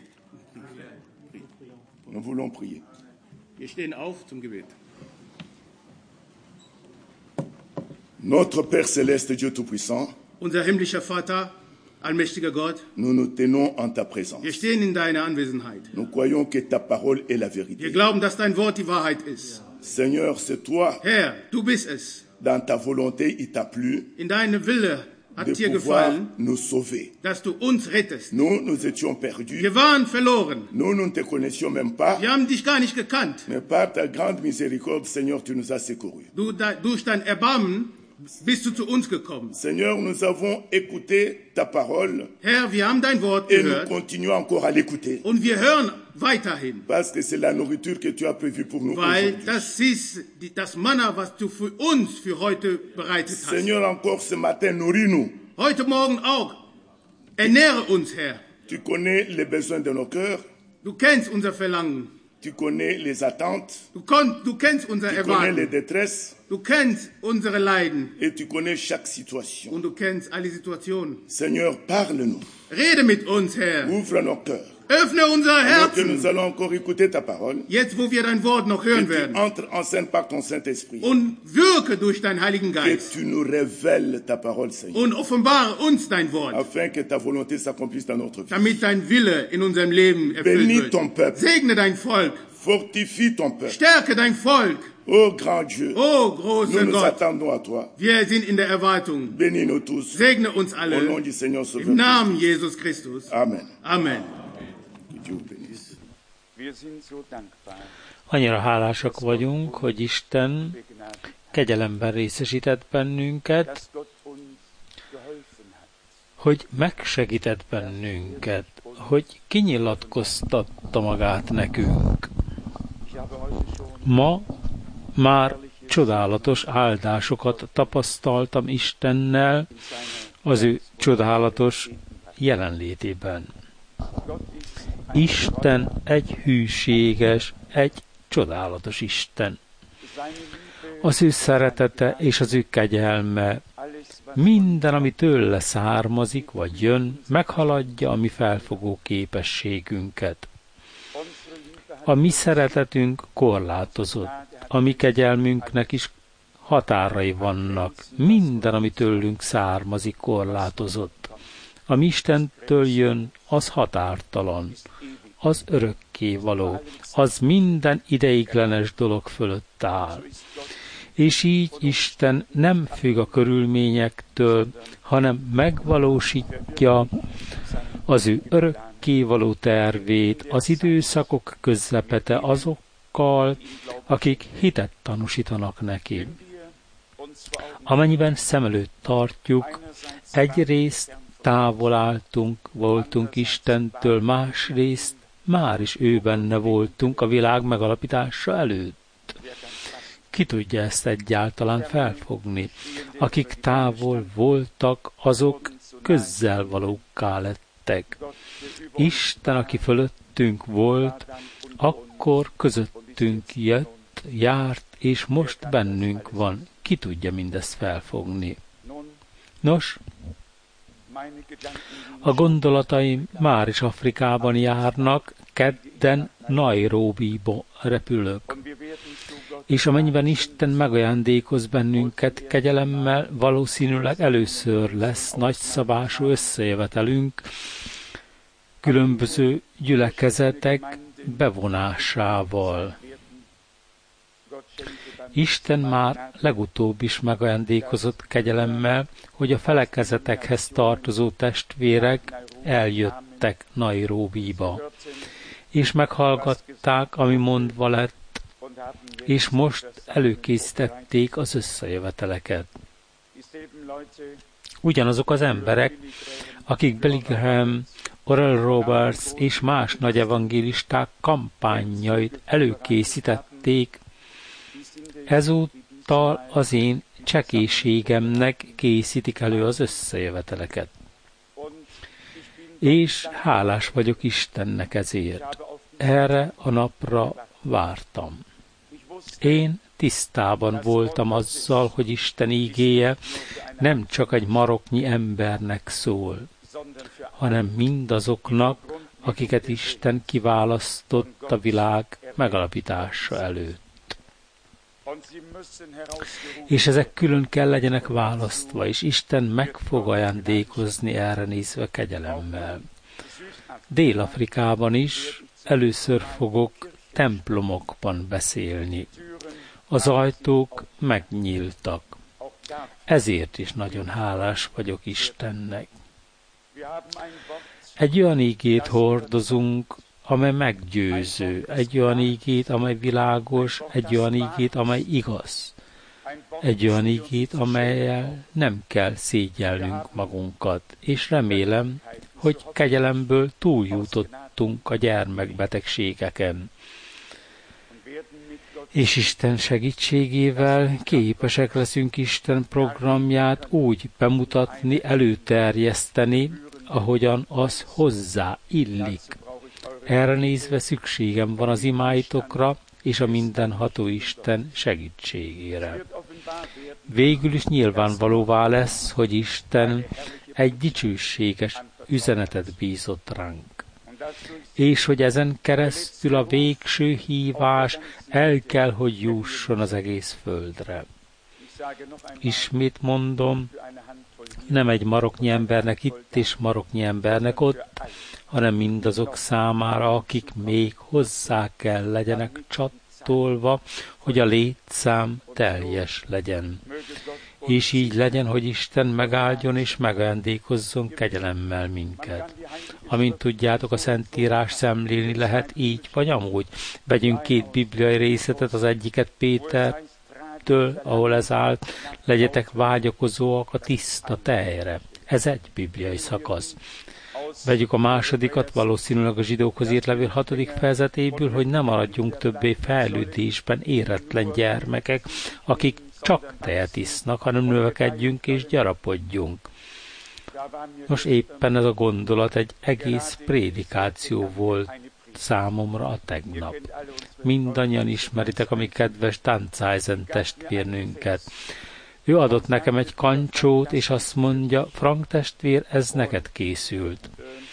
Nous voulons prier. Wir stehen auf zum Gebet. Notre Père céleste, Dieu Tout-Puissant, Unser himmlischer Vater, allmächtiger Gott, nous nous tenons en ta présence. wir stehen in deiner Anwesenheit. Nous croyons que ta parole est la Wir vérité. glauben, dass dein Wort die Wahrheit ist. Seigneur, c'est toi, Herr, du bist es. dans ta volonté, il t'a plu In deinem Wille hat de dir pouvoir gefallen, nous sauver. dass du uns rettest. Nous, nous étions perdus. Wir waren verloren. Nous, nous ne te connaissions même pas. Wir haben dich gar nicht gekannt. Mais par ta grande miséricorde, Seigneur, tu nous as secourus. Du, da, durch dein Erbarmen bist du zu uns gekommen. Seigneur, nous avons écouté ta parole Herr, wir haben dein Wort et nous gehört continuons encore à l'écouter. und wir hören weiterhin, Parce que c'est la nourriture que tu as prévue pour nous weil aujourd'hui. das ist die, das Manna, was du für uns für heute bereitet hast. Seigneur, encore ce matin, nourris-nous. Heute Morgen auch. Ernähre uns, Herr. Tu connais les besoins de nos cœurs. Du kennst unser Verlangen. Tu connais les attentes. Du, kon, du kennst unser Tu connais les Erwarten. détresses. Du kennst unsere Leiden. Et tu connais chaque situation. Und du kennst alle Situationen. Seigneur, parle-nous. Rede mit uns, Herr. Ouvre nos cœurs. Öffne unser Alors que Herzen. nous allons encore écouter ta parole. Jetzt, wo wir dein Wort noch Que hören tu werden. entres en scène par ton Saint-Esprit. Und wirke durch deinen Heiligen Que Geist. tu nous révèles ta parole, Seigneur. Und offenbare uns dein Wort. Afin que ta volonté s'accomplisse dans notre vie. Damit dein Wille in unserem Leben erfüllt Bénis wird. ton peuple. Segne dein Volk. Fortifie ton peuple. Stärke dein Volk. Ô grand Dieu, Oh, nous großer nous Gott. attendons à toi. Wir sind in der Erwartung. Bénis-nous tous. Segne uns Au nom alle. du Seigneur Sauveur. Im Namen Jesus Christus. Amen. Amen. Que Dieu vous bénisse. Wir sind so dankbar, Annyira hálásak vagyunk, hogy Isten begnadigt, kegyelemben részesített bennünket, dass Gott uns geholfen hat. hogy megsegített bennünket, hogy kinyilatkoztatta magát nekünk. Ich habe heute schon Ma már csodálatos áldásokat tapasztaltam Istennel az ő csodálatos jelenlétében. Gott ist ein Isten egy hűséges, egy csodálatos Isten. seine Liebe, Az ő szeretete és az ő kegyelme alles, was minden, ami tőle származik vagy jön, meghaladja a mi felfogó képességünket. unsere Liebe hat A mi szeretetünk korlátozott, a mi kegyelmünknek is határai vannak. Minden, ami tőlünk származik, korlátozott. Ami Istentől jön, az határtalan, az örökkévaló, az minden ideiglenes dolog fölött áll. És így Isten nem függ a körülményektől, hanem megvalósítja az ő örökkévaló tervét az időszakok közepete azokkal, akik hitet tanúsítanak neki. Amennyiben szem előtt tartjuk, egyrészt távol álltunk, voltunk Istentől, másrészt már is ő benne voltunk a világ megalapítása előtt. Ki tudja ezt egyáltalán felfogni? Akik távol voltak, azok közelvalókká lettek. Isten, aki fölöttünk volt, akkor közöttünk jött, járt, és most bennünk van. Ki tudja mindezt felfogni? Nos, a gondolataim már is Afrikában járnak, kedden Nairobiba repülök. És amennyiben Isten megajándékoz bennünket kegyelemmel, valószínűleg először lesz nagyszabású összejövetelünk különböző gyülekezetek bevonásával. Isten már legutóbb is megajándékozott kegyelemmel, hogy a felekezetekhez tartozó testvérek eljöttek Nairobiba, és meghallgatták, ami mondva lett, és most előkészítették az összejöveteleket. Ugyanazok az emberek, akik Billy Graham, Oral Roberts és más nagy evangélisták kampányait előkészítették, ezúttal az én csekélységemnek készítik elő az összejöveteleket. És hálás vagyok Istennek ezért. Erre a napra vártam. Én tisztában voltam azzal, hogy Isten ígéje nem csak egy maroknyi embernek szól, hanem mindazoknak, akiket Isten kiválasztott a világ megalapítása előtt. És ezek külön kell legyenek választva, és Isten meg fog ajándékozni erre nézve kegyelemmel. Dél-Afrikában is először fogok templomokban beszélni. Az ajtók megnyíltak. Ezért is nagyon hálás vagyok Istennek. Egy olyan ígét hordozunk, amely meggyőző, egy olyan ígét, amely világos, egy olyan ígét, amely igaz, egy olyan ígét, amellyel nem kell szégyellnünk magunkat, és remélem, hogy kegyelemből túljutottunk a gyermekbetegségeken. És Isten segítségével képesek leszünk Isten programját úgy bemutatni, előterjeszteni, ahogyan az hozzá illik. Erre nézve szükségem van az imáitokra és a mindenható Isten segítségére. Végül is nyilvánvalóvá lesz, hogy Isten egy dicsőséges üzenetet bízott ránk, és hogy ezen keresztül a végső hívás el kell, hogy jusson az egész földre. Ismét mondom, nem egy maroknyi embernek itt és maroknyi embernek ott, hanem mindazok számára, akik még hozzá kell legyenek csatolva, hogy a létszám teljes legyen. És így legyen, hogy Isten megáldjon és megajándékozzon kegyelemmel minket. Amint tudjátok, a Szentírás szemlélni lehet így vagy amúgy. Vegyünk két bibliai részletet, az egyiket Pétertől, ahol ez állt, legyetek vágyakozóak a tiszta tejre. Ez egy bibliai szakasz. Vegyük a másodikat, valószínűleg a zsidókhoz írt levél hatodik fejezetéből, hogy ne maradjunk többé fejlődésben éretlen gyermekek, akik csak tejet isznak, hanem növekedjünk és gyarapodjunk. Nos, éppen ez a gondolat egy egész prédikáció volt számomra a tegnap. Mindannyian ismeritek a mi kedves Danzeisen testvérnőnket. Ő adott nekem egy kancsót, és azt mondja, Frank testvér, ez neked készült.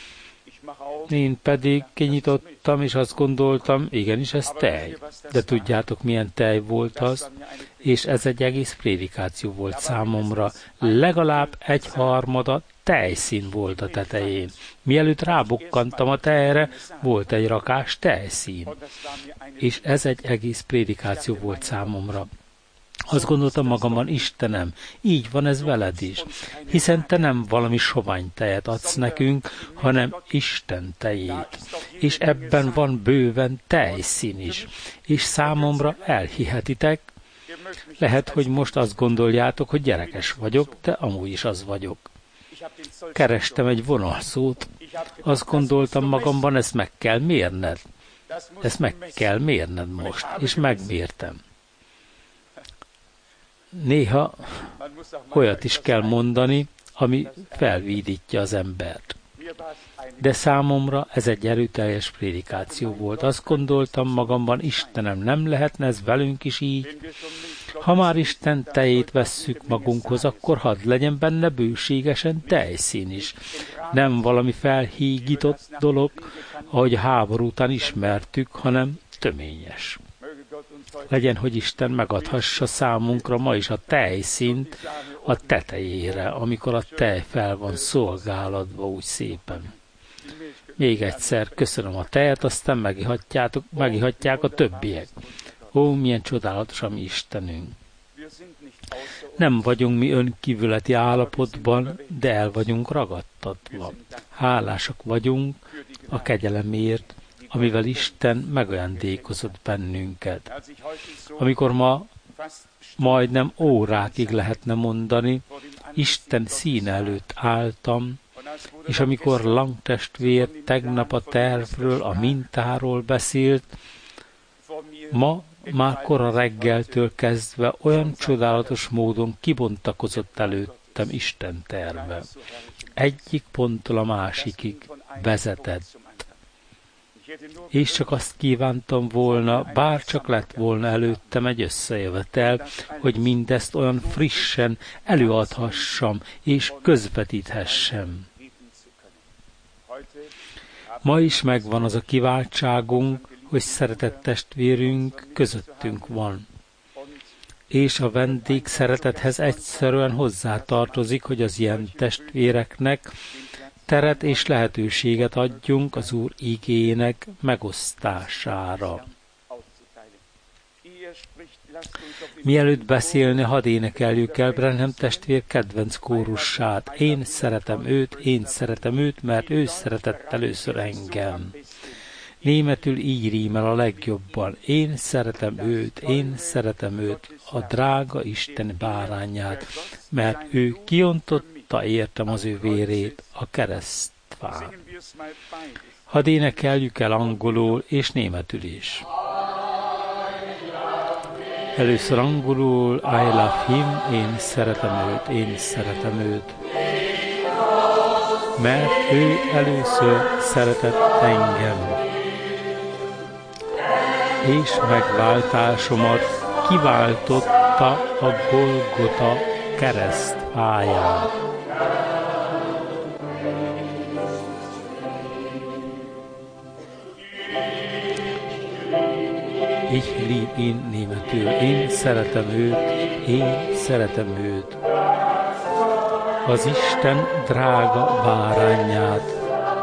Én pedig kinyitottam, és azt gondoltam, igenis ez tej. De tudjátok, milyen tej volt az? És ez egy egész prédikáció volt számomra. Legalább egy harmada tejszín volt a tetején. Mielőtt rábukkantam a tejre, volt egy rakás tejszín. És ez egy egész prédikáció volt számomra. Azt gondoltam magamban, Istenem, így van ez veled is, hiszen te nem valami sovány tejet adsz nekünk, hanem Isten tejét, és ebben van bőven tejszín is, és számomra elhihetitek, lehet, hogy most azt gondoljátok, hogy gyerekes vagyok, de amúgy is az vagyok. Kerestem egy vonalszót, azt gondoltam magamban, ezt meg kell mérned, ezt meg kell mérned most, és megmértem. néha olyat is kell mondani, ami felvidítja az embert. De számomra ez egy erőteljes prédikáció volt. Azt gondoltam magamban, Istenem, nem lehetne ez velünk is így? Ha már Isten tejét vesszük magunkhoz, akkor hadd legyen benne bőségesen tejszín is. Nem valami felhígított dolog, ahogy a háború után ismertük, hanem töményes. Legyen, hogy Isten megadhassa számunkra ma is a tejszínt a tetejére, amikor a tej fel van szolgálatva úgy szépen. Még egyszer köszönöm a tejet, aztán megihatjátok, megihatják a többiek. Ó, milyen csodálatos a mi Istenünk! Nem vagyunk mi önkívületi állapotban, de el vagyunk ragadtatva. Hálásak vagyunk a kegyelemért, amivel Isten megajándékozott bennünket. Amikor ma majdnem órákig lehetne mondani, Isten színe előtt álltam, és amikor Lang testvér tegnap a tervről, a mintáról beszélt, ma már kora reggeltől kezdve olyan csodálatos módon kibontakozott előttem Isten terve. Egyik ponttól a másikig vezetett. És csak azt kívántam volna, bár csak lett volna előttem egy összejövetel, hogy mindezt olyan frissen előadhassam és közvetíthessem. Ma is megvan az a kiváltságunk, hogy szeretett testvérünk közöttünk van. És a vendég szeretethez egyszerűen hozzátartozik, hogy az ilyen testvéreknek teret és lehetőséget adjunk az Úr igének megosztására. Mielőtt beszélni, hadd énekeljük el Branham testvér kedvenc kórussát. Én szeretem őt, én szeretem őt, mert ő szeretett először engem. Németül így rímel a legjobban. Én szeretem őt, én szeretem őt, a drága Isten bárányát, mert ő kiontotta értem az ő vérét a keresztfán. Hadd énekeljük el angolul és németül is. Először angolul, I love him, én szeretem őt, én szeretem őt. Mert ő először szeretett engem. És megváltásomat kiváltotta a Golgota keresztfáján. Ich lieb ihn németül. Én szeretem őt, én szeretem őt. Az Isten drága bárányát.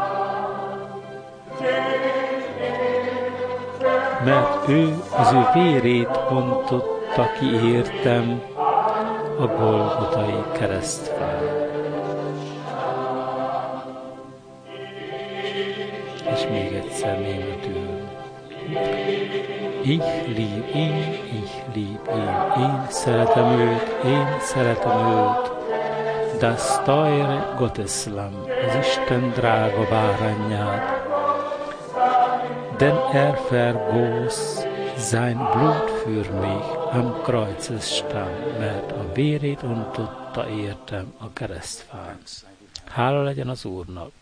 Mert ő az ő vérét ontotta ki értem a Golgotai keresztfán. És még egyszer németül. Ich lieb ihn, ich lieb ihn, én szeretem őt, én szeretem őt. Das teure Gotteslamm, az Isten drága bárányát. Denn er vergoss sein Blut für mich am Kreuzesstamm, mert a vérét ontotta értem a keresztfán. Hála legyen az Úrnak!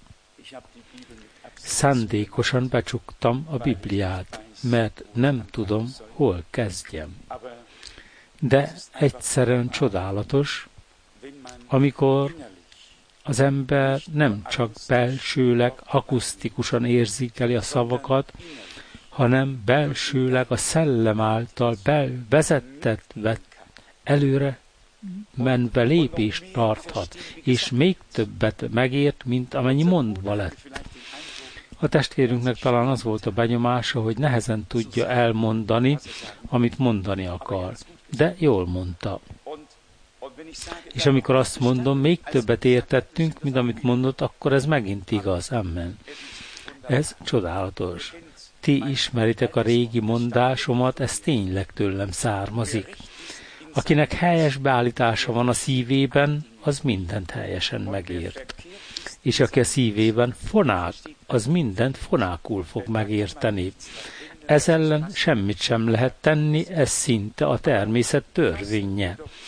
Szándékosan becsuktam a Bibliát, mert nem tudom, hol kezdjem. De egyszerűen csodálatos, amikor az ember nem csak belsőleg, akusztikusan érzékeli a szavakat, hanem belsőleg a szellem által bevezettetve előre menve lépést tarthat, és még többet megért, mint amennyi mondva lett. A testvérünknek talán az volt a benyomása, hogy nehezen tudja elmondani, amit mondani akar, de jól mondta. És amikor azt mondom, még többet értettünk, mint amit mondott, akkor ez megint igaz. Amen. Ez csodálatos. Ti ismeritek a régi mondásomat, ez tényleg tőlem származik. Akinek helyes beállítása van a szívében, az mindent helyesen megért. És aki a szívében fonák, az mindent fonákul fog megérteni. Ez ellen semmit sem lehet tenni, ez szinte a természet törvénye.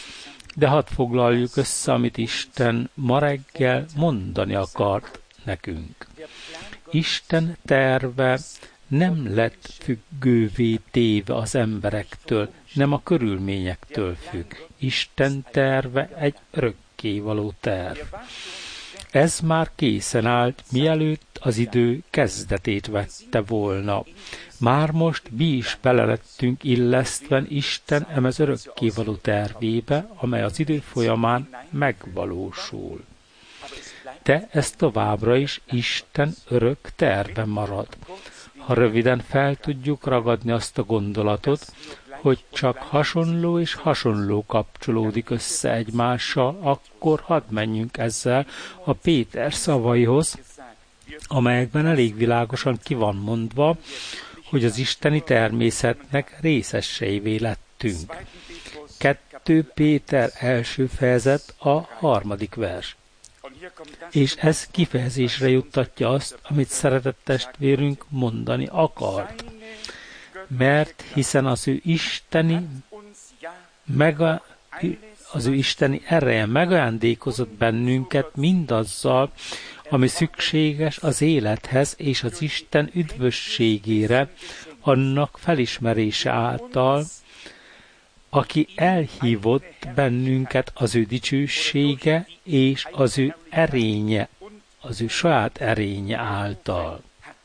De hadd foglaljuk össze, amit Isten ma reggel mondani akart nekünk. Isten terve nem lett függővé téve az emberektől, nem a körülményektől függ. Isten terve egy örökkévaló terv. Ez már készen állt, mielőtt az idő kezdetét vette volna. Már most mi is belelettünk illesztven Isten emez örökkévaló tervébe, amely az idő folyamán megvalósul. De ez továbbra is Isten örök terve marad. Ha röviden fel tudjuk ragadni azt a gondolatot, hogy csak hasonló és hasonló kapcsolódik össze egymással, akkor hadd menjünk ezzel a Péter szavaihoz, amelyekben elég világosan ki van mondva, hogy az isteni természetnek részeseivé lettünk. kettő Péter első fejezet a harmadik vers. És ez kifejezésre juttatja azt, amit szeretett testvérünk mondani akart. Mert hiszen az ő isteni, mega, az ő isteni ereje megajándékozott bennünket mindazzal, ami szükséges az élethez és az Isten üdvösségére, annak felismerése által, aki elhívott bennünket az ő dicsősége és az ő erénye, az ő saját erénye által.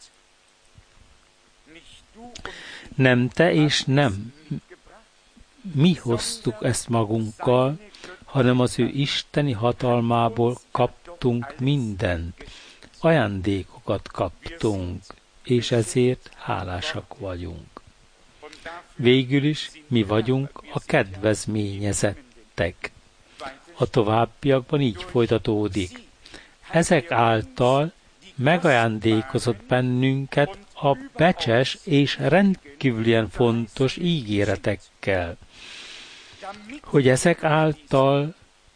Nem te és nem mi hoztuk ezt magunkkal, hanem az ő isteni hatalmából kaptunk mindent. Ajándékokat kaptunk, és ezért hálásak vagyunk. Végül is mi vagyunk a kedvezményezettek. A továbbiakban így folytatódik. Ezek által megajándékozott bennünket a becses és rendkívülien fontos ígéretekkel, hogy ezek által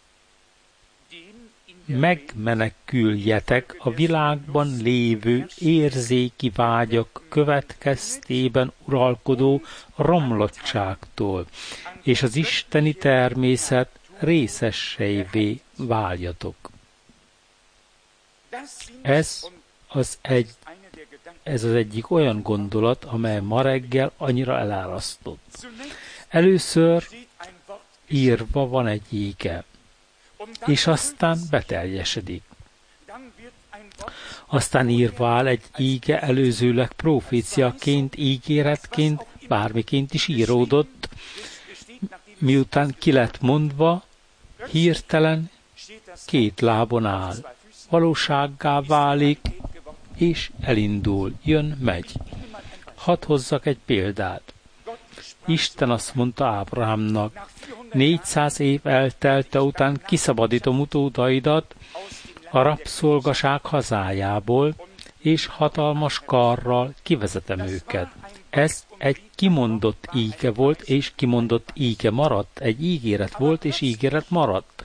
megmeneküljetek a világban lévő érzéki vágyak következtében uralkodó romlottságtól, és az isteni természet részeseivé váljatok. Ez az, egy, ez az egyik olyan gondolat, amely ma reggel annyira elárasztott. Először írva van egy ége, és aztán beteljesedik. Aztán írva áll egy íge előzőleg proféciaként, ígéretként, bármiként is íródott, miután ki lett mondva, hirtelen két lábon áll. Valósággá válik, és elindul, jön, megy. Hadd hozzak egy példát. Isten azt mondta Ábrahámnak, négyszáz év eltelte után kiszabadítom utódaidat a rabszolgaság hazájából, és hatalmas karral kivezetem őket. Ez egy kimondott íge volt, és kimondott íge maradt. Egy ígéret volt, és ígéret maradt.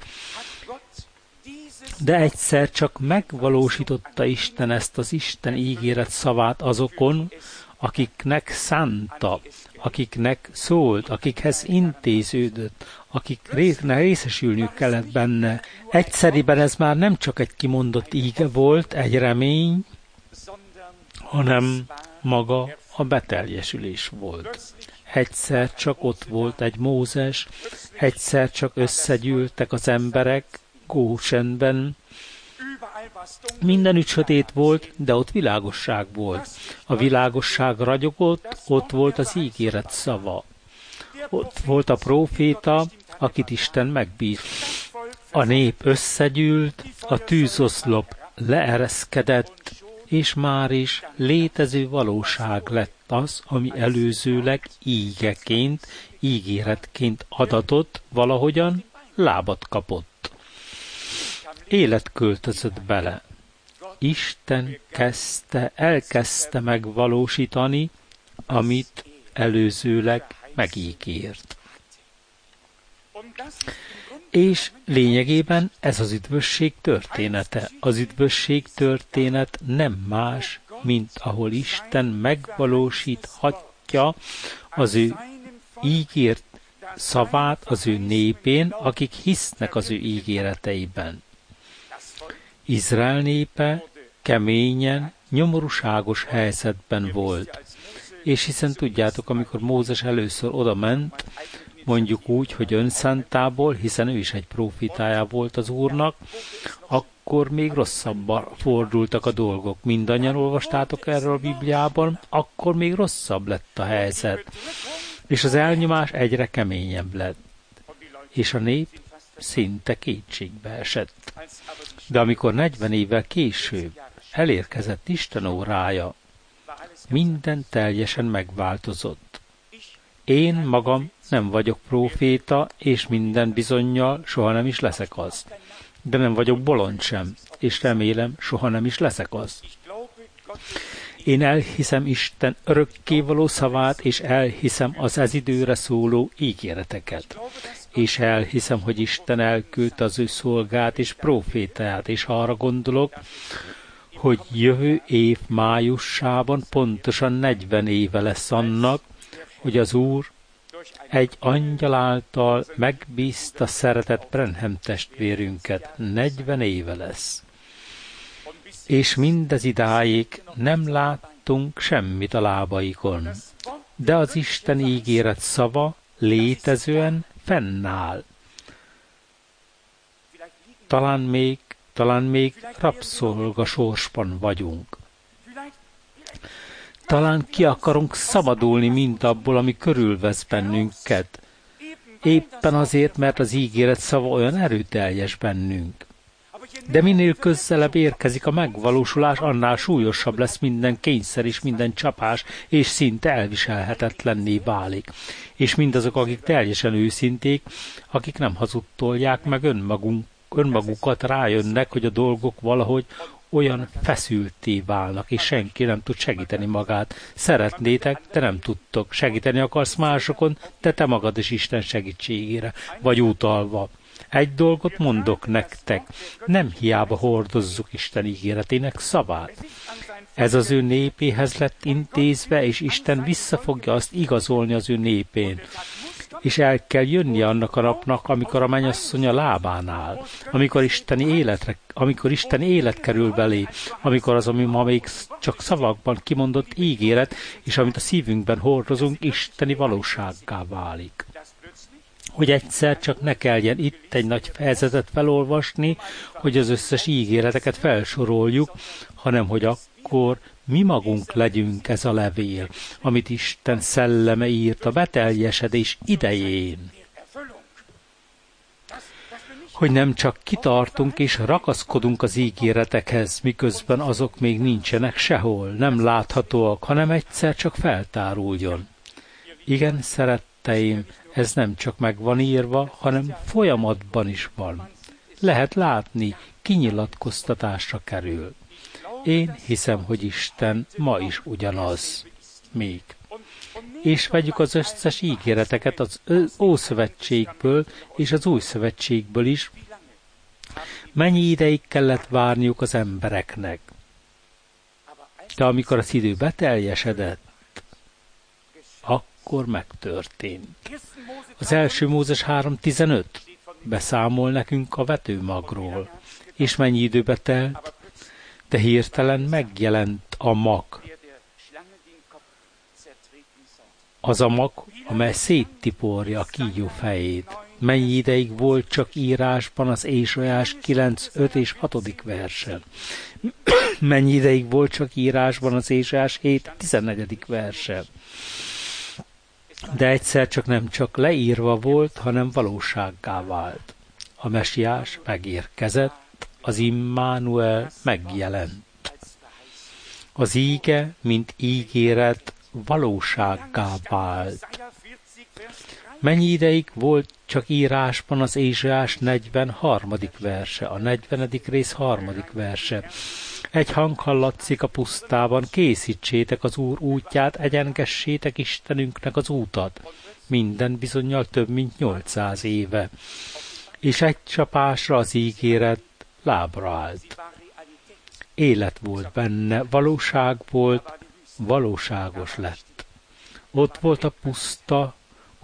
De egyszer csak megvalósította Isten ezt az Isten ígéret szavát azokon, akiknek szánta, akiknek szólt, akikhez intéződött, akiknek részesülniük kellett benne. Egyszeriben ez már nem csak egy kimondott íge volt, egy remény, hanem maga a beteljesülés volt. Egyszer csak ott volt egy Mózes, egyszer csak összegyűltek az emberek Gósenben. Mindenütt sötét volt, de ott világosság volt. A világosság ragyogott, ott volt az ígéret szava. Ott volt a próféta, akit Isten megbírt. A nép összegyűlt, a tűzoszlop leereszkedett, és már is létező valóság lett az, ami előzőleg ígeként, ígéretként adatott, valahogyan lábat kapott. Élet költözött bele. Isten kezdte, elkezdte megvalósítani, amit előzőleg megígért. És lényegében ez az üdvösség története. Az üdvösség történet nem más, mint ahol Isten megvalósíthatja az ő ígért szavát az ő népén, akik hisznek az ő ígéreteiben. Izrael népe keményen, nyomorúságos helyzetben volt. És hiszen tudjátok, amikor Mózes először oda ment, mondjuk úgy, hogy önszántából, hiszen ő is egy profétája volt az Úrnak, akkor még rosszabbra fordultak a dolgok. Mindannyian olvastátok erről a Bibliában, akkor még rosszabb lett a helyzet. És az elnyomás egyre keményebb lett. És a nép szinte kétségbe esett. De amikor negyven évvel később elérkezett Isten órája, minden teljesen megváltozott. Én magam nem vagyok próféta, és minden bizonnyal soha nem is leszek az. De nem vagyok bolond sem, és remélem soha nem is leszek az. Én elhiszem Isten örökkévaló szavát, és elhiszem az ez időre szóló ígéreteket. És elhiszem, hogy Isten elküldte az ő szolgát és prófétáját, és arra gondolok, hogy jövő év májusában pontosan negyven éve lesz annak, hogy az Úr egy angyal által megbízta szeretett Branham testvérünket. negyven éve lesz. És mindez idáig nem láttunk semmit a lábaikon. De az Isten ígéret szava létezően fennáll. Talán még, talán még rabszolga sorsban vagyunk. Talán ki akarunk szabadulni mind abból, ami körülvesz bennünket. Éppen azért, mert az ígéret szava olyan erőteljes bennünk. De minél közelebb érkezik a megvalósulás, annál súlyosabb lesz minden kényszer és minden csapás, és szinte elviselhetetlenné válik. És mindazok, akik teljesen őszinték, akik nem hazudtolják meg önmagunk, önmagukat, rájönnek, hogy a dolgok valahogy olyan feszülté válnak, és senki nem tud segíteni magát. Szeretnétek, de nem tudtok. Segíteni akarsz másokon, de te magad is Isten segítségére vagy utalva. Egy dolgot mondok nektek, nem hiába hordozzuk Isten ígéretének szavát. Ez az ő népéhez lett intézve, és Isten vissza fogja azt igazolni az ő népén. És el kell jönni annak a napnak, amikor a mennyasszony a lábán áll, amikor isteni életre, amikor isteni élet kerül belé, amikor az, ami ma még csak szavakban kimondott ígéret, és amit a szívünkben hordozunk, isteni valósággá válik. Hogy egyszer csak ne kelljen itt egy nagy fejezetet felolvasni, hogy az összes ígéreteket felsoroljuk, hanem hogy akkor mi magunk legyünk ez a levél, amit Isten szelleme írt a beteljesedés idején. Hogy nem csak kitartunk és rakaszkodunk az ígéretekhez, miközben azok még nincsenek sehol, nem láthatóak, hanem egyszer csak feltáruljon. Igen, szeretteim, ez nem csak meg van írva, hanem folyamatban is van. Lehet látni, kinyilatkoztatásra kerül. Én hiszem, hogy Isten ma is ugyanaz. Még. És vegyük az összes ígéreteket az Ószövetségből és az Új Szövetségből is. Mennyi ideig kellett várniuk az embereknek? De amikor az idő beteljesedett, akkor megtörtént. Az első Mózes három tizenöt beszámol nekünk a vetőmagról. És mennyi időbe telt? De hirtelen megjelent a mag. Az a mag, amely széttiporja a kígyó fejét. Mennyi ideig volt csak írásban az Ézsaiás kilenc öt és hatodik versen. Mennyi ideig volt csak írásban az Ézsaiás hét tizennegyedik versen. De egyszer csak nem csak leírva volt, hanem valósággá vált. A Mesiás megérkezett, az Immanuel megjelent. Az íge, mint ígéret, valósággá vált. Mennyi ideig volt csak írásban az Ézsaiás negyvenharmadik verse, a negyvenedik rész harmadik verse. Egy hang hallatszik a pusztában, készítsétek az Úr útját, egyengessétek Istenünknek az útat. Minden bizonnyal több mint nyolcszáz éve. És egy csapásra az ígéret lábra állt. Élet volt benne, valóság volt, valóságos lett. Ott volt a puszta,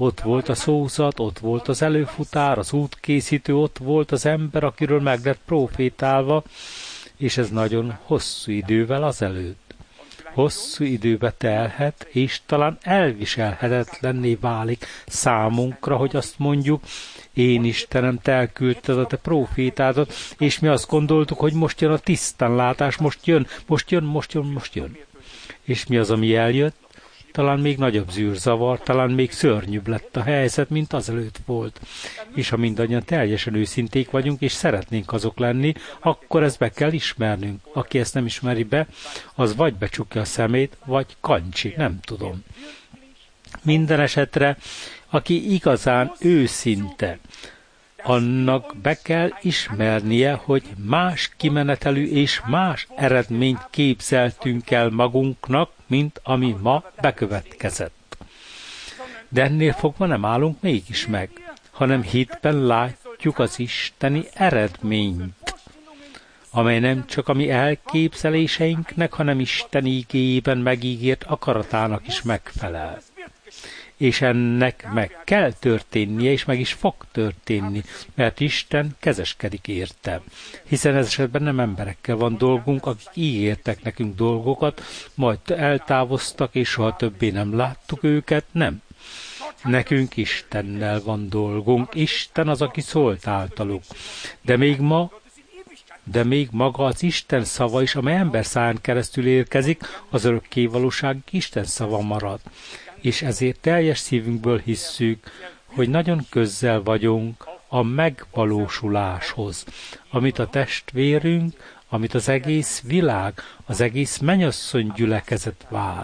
ott volt a szózat, ott volt az előfutár, az útkészítő, ott volt az ember, akiről meg lett profétálva, és ez nagyon hosszú idővel azelőtt. Hosszú időbe telhet, és talán elviselhetetlenné válik számunkra, hogy azt mondjuk, én Istenem, te elküldted a te profétádat, és mi azt gondoltuk, hogy most jön a tisztánlátás, most jön, most jön, most jön, most jön. És mi az, ami eljött? Talán még nagyobb zűrzavar, talán még szörnyűbb lett a helyzet, mint azelőtt volt. És ha mindannyian teljesen őszinték vagyunk, és szeretnénk azok lenni, akkor ezt be kell ismernünk. Aki ezt nem ismeri be, az vagy becsukja a szemét, vagy kancsi, nem tudom. Minden esetre, aki igazán őszinte, annak be kell ismernie, hogy más kimenetelű és más eredményt képzeltünk el magunknak, mint ami ma bekövetkezett. De ennél fogva nem állunk mégis meg, hanem hitben látjuk az isteni eredményt, amely nem csak a mi elképzeléseinknek, hanem Isten igéjében megígért akaratának is megfelel. És ennek meg kell történnie, és meg is fog történni, mert Isten kezeskedik érte. Hiszen ez esetben nem emberekkel van dolgunk, akik ígértek nekünk dolgokat, majd eltávoztak, és soha többé nem láttuk őket, nem. Nekünk Istennel van dolgunk, Isten az, aki szólt általuk. De még ma, de még maga az Isten szava is, amely ember száján keresztül érkezik, az örökkévalóság Isten szava marad. És ezért teljes szívünkből hisszük, hogy nagyon közel vagyunk a megvalósuláshoz, amit a testvérünk, amit az egész világ, az egész mennyasszony gyülekezet vár.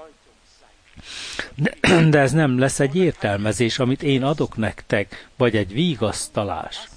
De, de ez nem lesz egy értelmezés, amit én adok nektek, vagy egy vigasztalás.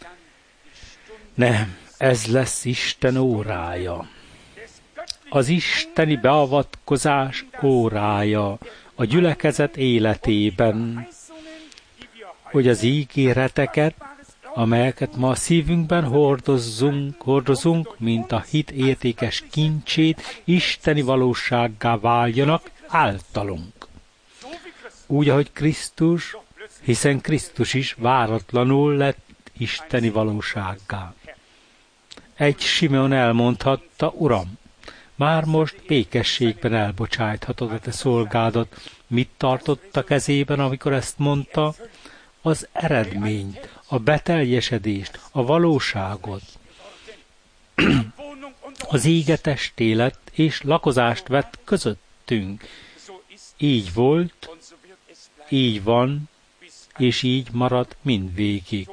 Nem, ez lesz Isten órája. Az isteni beavatkozás órája a gyülekezet életében, hogy az ígéreteket, amelyeket ma a szívünkben hordozzunk, hordozunk, mint a hit értékes kincsét, isteni valósággá váljanak általunk. Úgy, ahogy Krisztus, hiszen Krisztus is váratlanul lett isteni valósággá. Egy Simeon elmondhatta, Uram, már most békességben elbocsájthatod a te szolgádat. Mit tartott a kezében, amikor ezt mondta? Az eredményt, a beteljesedést, a valóságot. Az égetest élet és lakozást vett közöttünk. Így volt, így van, és így marad mindvégig.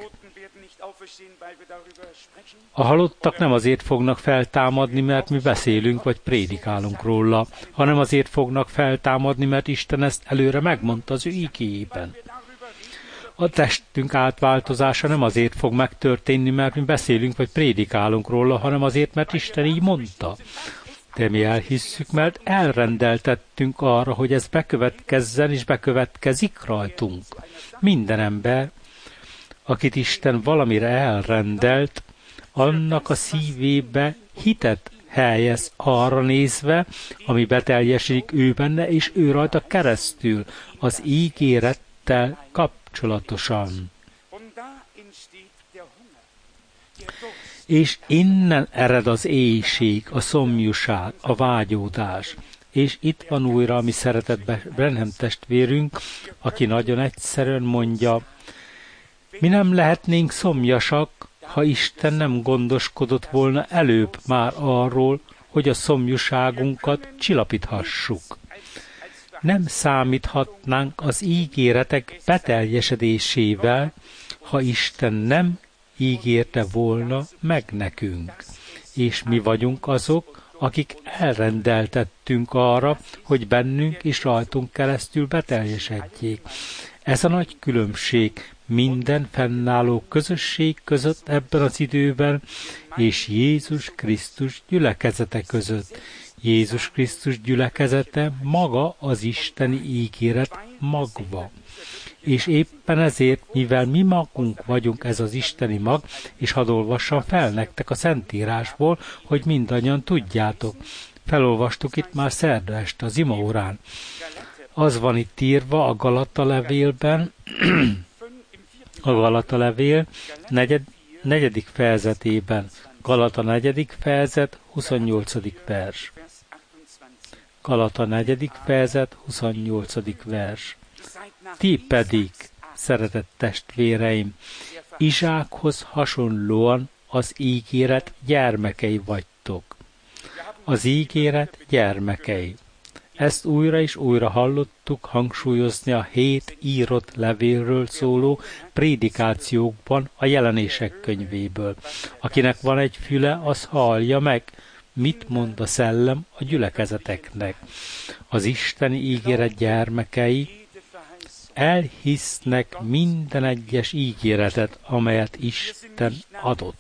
A halottak nem azért fognak feltámadni, mert mi beszélünk vagy prédikálunk róla, hanem azért fognak feltámadni, mert Isten ezt előre megmondta az ő igéjében. A testünk átváltozása nem azért fog megtörténni, mert mi beszélünk vagy prédikálunk róla, hanem azért, mert Isten így mondta. De mi elhisszük, mert elrendeltettünk arra, hogy ez bekövetkezzen, és bekövetkezik rajtunk. Minden ember, akit Isten valamire elrendelt, annak a szívébe hitet helyez arra nézve, ami beteljesedik ő benne, és ő rajta keresztül, az ígérettel kapcsolatosan. És innen ered az éhség, a szomjúság, a vágyódás. És itt van újra a mi szeretett Branham testvérünk, aki nagyon egyszerűen mondja, mi nem lehetnénk szomjasak, ha Isten nem gondoskodott volna előbb már arról, hogy a szomjúságunkat csillapíthassuk. Nem számíthatnánk az ígéretek beteljesedésével, ha Isten nem ígérte volna meg nekünk. És mi vagyunk azok, akik elrendeltettünk arra, hogy bennünk és rajtunk keresztül beteljesedjék. Ez a nagy különbség minden fennálló közösség között ebben az időben, és Jézus Krisztus gyülekezete között. Jézus Krisztus gyülekezete maga az isteni ígéret magva. És éppen ezért, mivel mi magunk vagyunk ez az isteni mag, és hadd olvassam fel nektek a Szentírásból, hogy mindannyian tudjátok. Felolvastuk itt már szerda este az imaórán. Az van itt írva a Galata levélben, a Galata levél negyed, negyedik fejezetében, Galata negyedik fejezet, huszonnyolcadik vers. Galata negyedik fejezet, huszonnyolcadik vers. Ti pedig, szeretett testvéreim, Izsákhoz hasonlóan az ígéret gyermekei vagytok. Az ígéret gyermekei. Ezt újra és újra hallottuk hangsúlyozni a hét írott levélről szóló prédikációkban a Jelenések könyvéből. Akinek van egy füle, az hallja meg, mit mond a szellem a gyülekezeteknek. Az isteni ígéret gyermekei elhisznek minden egyes ígéretet, amelyet Isten adott.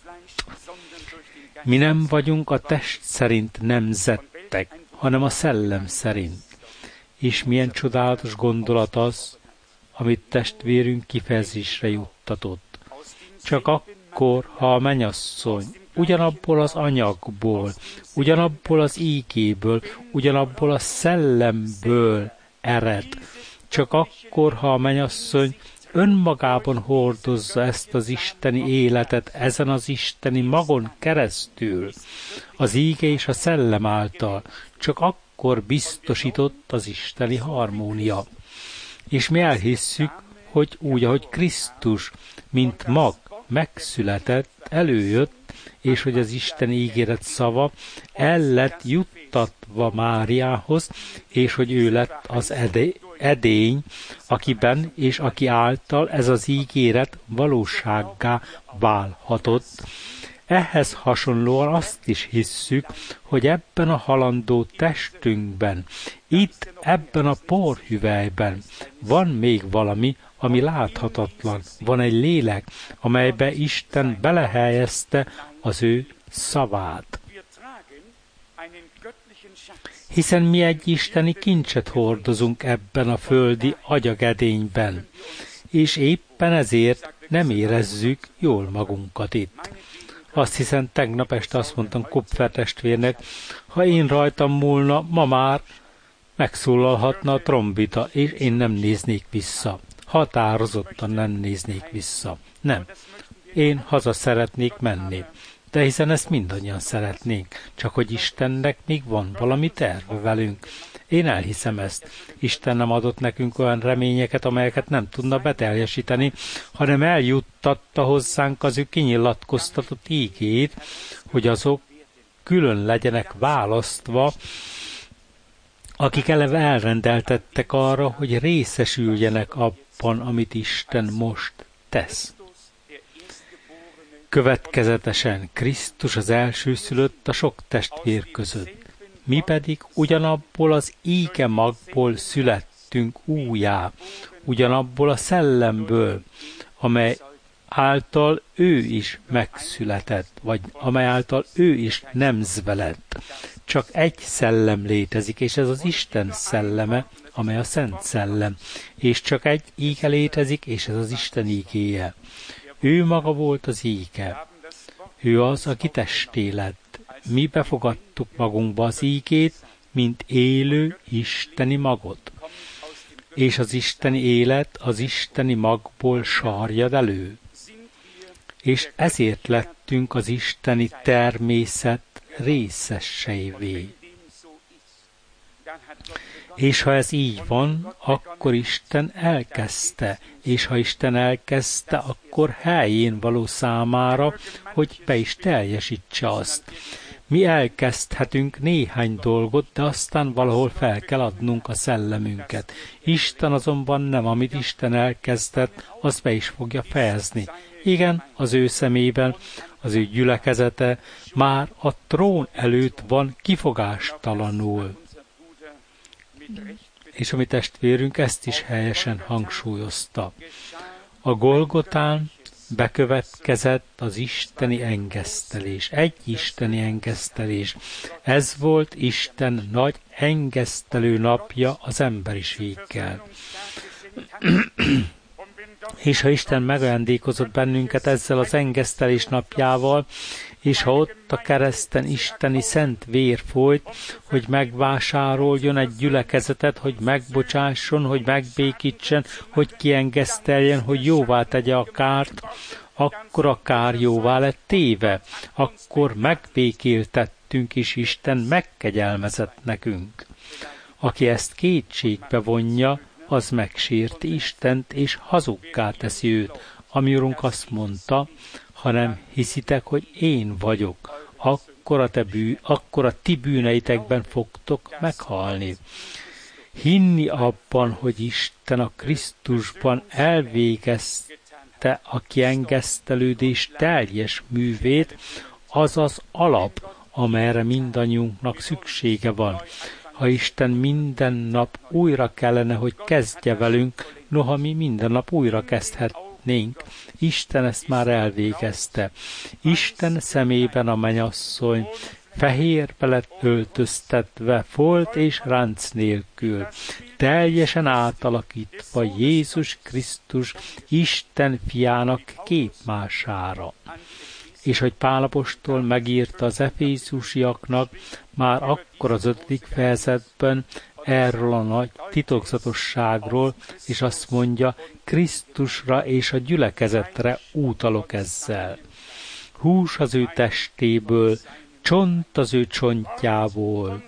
Mi nem vagyunk a test szerint nemzettek, hanem a szellem szerint. És milyen csodálatos gondolat az, amit testvérünk kifejezésre juttatott. Csak akkor, ha a mennyasszony ugyanabból az anyagból, ugyanabból az ígéből, ugyanabból a szellemből ered, csak akkor, ha a mennyasszony önmagában hordozza ezt az isteni életet ezen az isteni magon keresztül, az íge és a szellem által, csak akkor biztosított az isteni harmónia. És mi elhisszük, hogy úgy, ahogy Krisztus, mint mag, megszületett, előjött, és hogy az isteni ígéret szava el lett juttatva Máriához, és hogy ő lett az edé- edény, akiben és aki által ez az ígéret valósággá válhatott. Ehhez hasonlóan azt is hisszük, hogy ebben a halandó testünkben, itt ebben a porhüvelyben van még valami, ami láthatatlan. Van egy lélek, amelybe Isten belehelyezte az ő szavát. Hiszen mi egy isteni kincset hordozunk ebben a földi agyagedényben, és éppen ezért nem érezzük jól magunkat itt. Azt hiszem, tegnap este azt mondtam Kupfer testvérnek, ha én rajtam múlna, ma már megszólalhatna a trombita, és én nem néznék vissza. Határozottan nem néznék vissza. Nem. Én haza szeretnék menni. De hiszen ezt mindannyian szeretnénk, csak hogy Istennek még van valami terve velünk. Én elhiszem ezt. Isten nem adott nekünk olyan reményeket, amelyeket nem tudna beteljesíteni, hanem eljuttatta hozzánk az ő kinyilatkoztatott ígét, hogy azok külön legyenek választva, akik eleve elrendeltettek arra, hogy részesüljenek abban, amit Isten most tesz. Következetesen Krisztus az elsőszülött a sok testvér között. Mi pedig ugyanabból az íge magból születtünk újjá, ugyanabból a szellemből, amely által ő is megszületett, vagy amely által ő is nemzve lett. Csak egy szellem létezik, és ez az Isten szelleme, amely a Szent Szellem, és csak egy íge létezik, és ez az Isten ígéje. Ő maga volt az íge. Ő az, aki testé lett. Mi befogadtuk magunkba az ígét, mint élő isteni magot. És az isteni élet az isteni magból sarjad elő. És ezért lettünk az isteni természet részeseivé. És ha ez így van, akkor Isten elkezdte, és ha Isten elkezdte, akkor helyén való számára, hogy be is teljesítse azt. Mi elkezdhetünk néhány dolgot, de aztán valahol fel kell adnunk a szellemünket. Isten azonban nem, amit Isten elkezdett, azt be is fogja fejezni. Igen, az ő szemében, az ő gyülekezete már a trón előtt van kifogástalanul. És a mi testvérünk ezt is helyesen hangsúlyozta. A Golgotán bekövetkezett az isteni engesztelés, egy isteni engesztelés. Ez volt Isten nagy engesztelő napja az emberiséggel. És ha Isten megajándékozott bennünket ezzel az engesztelés napjával, és ha ott a kereszten isteni szent vér folyt, hogy megvásároljon egy gyülekezetet, hogy megbocsásson, hogy megbékítsen, hogy kiengeszteljen, hogy jóvá tegye a kárt, akkor a kár jóvá lett téve, akkor megbékéltettünk, és Isten megkegyelmezett nekünk. Aki ezt kétségbe vonja, az megsérti Istent, és hazugká teszi őt. Ami Urunk azt mondta, ha nem hiszitek, hogy én vagyok, akkor a, te bű, akkor a ti bűneitekben fogtok meghalni. Hinni abban, hogy Isten a Krisztusban elvégezte a kiengesztelődés teljes művét, az az alap, amelyre mindannyiunknak szüksége van. Ha Isten minden nap újra kellene, hogy kezdje velünk, noha mi minden nap újra kezdhetnénk. Isten ezt már elvégezte. Isten szemében a mennyasszony fehérbe lett öltöztetve, folt és ránc nélkül, teljesen átalakítva Jézus Krisztus Isten fiának képmására. És hogy Pál apostol megírta az efézusiaknak már akkor az ötödik fejezetben erről a nagy titokzatosságról, és azt mondja, Krisztusra és a gyülekezetre útalok ezzel. Hús az ő testéből, csont az ő csontjából,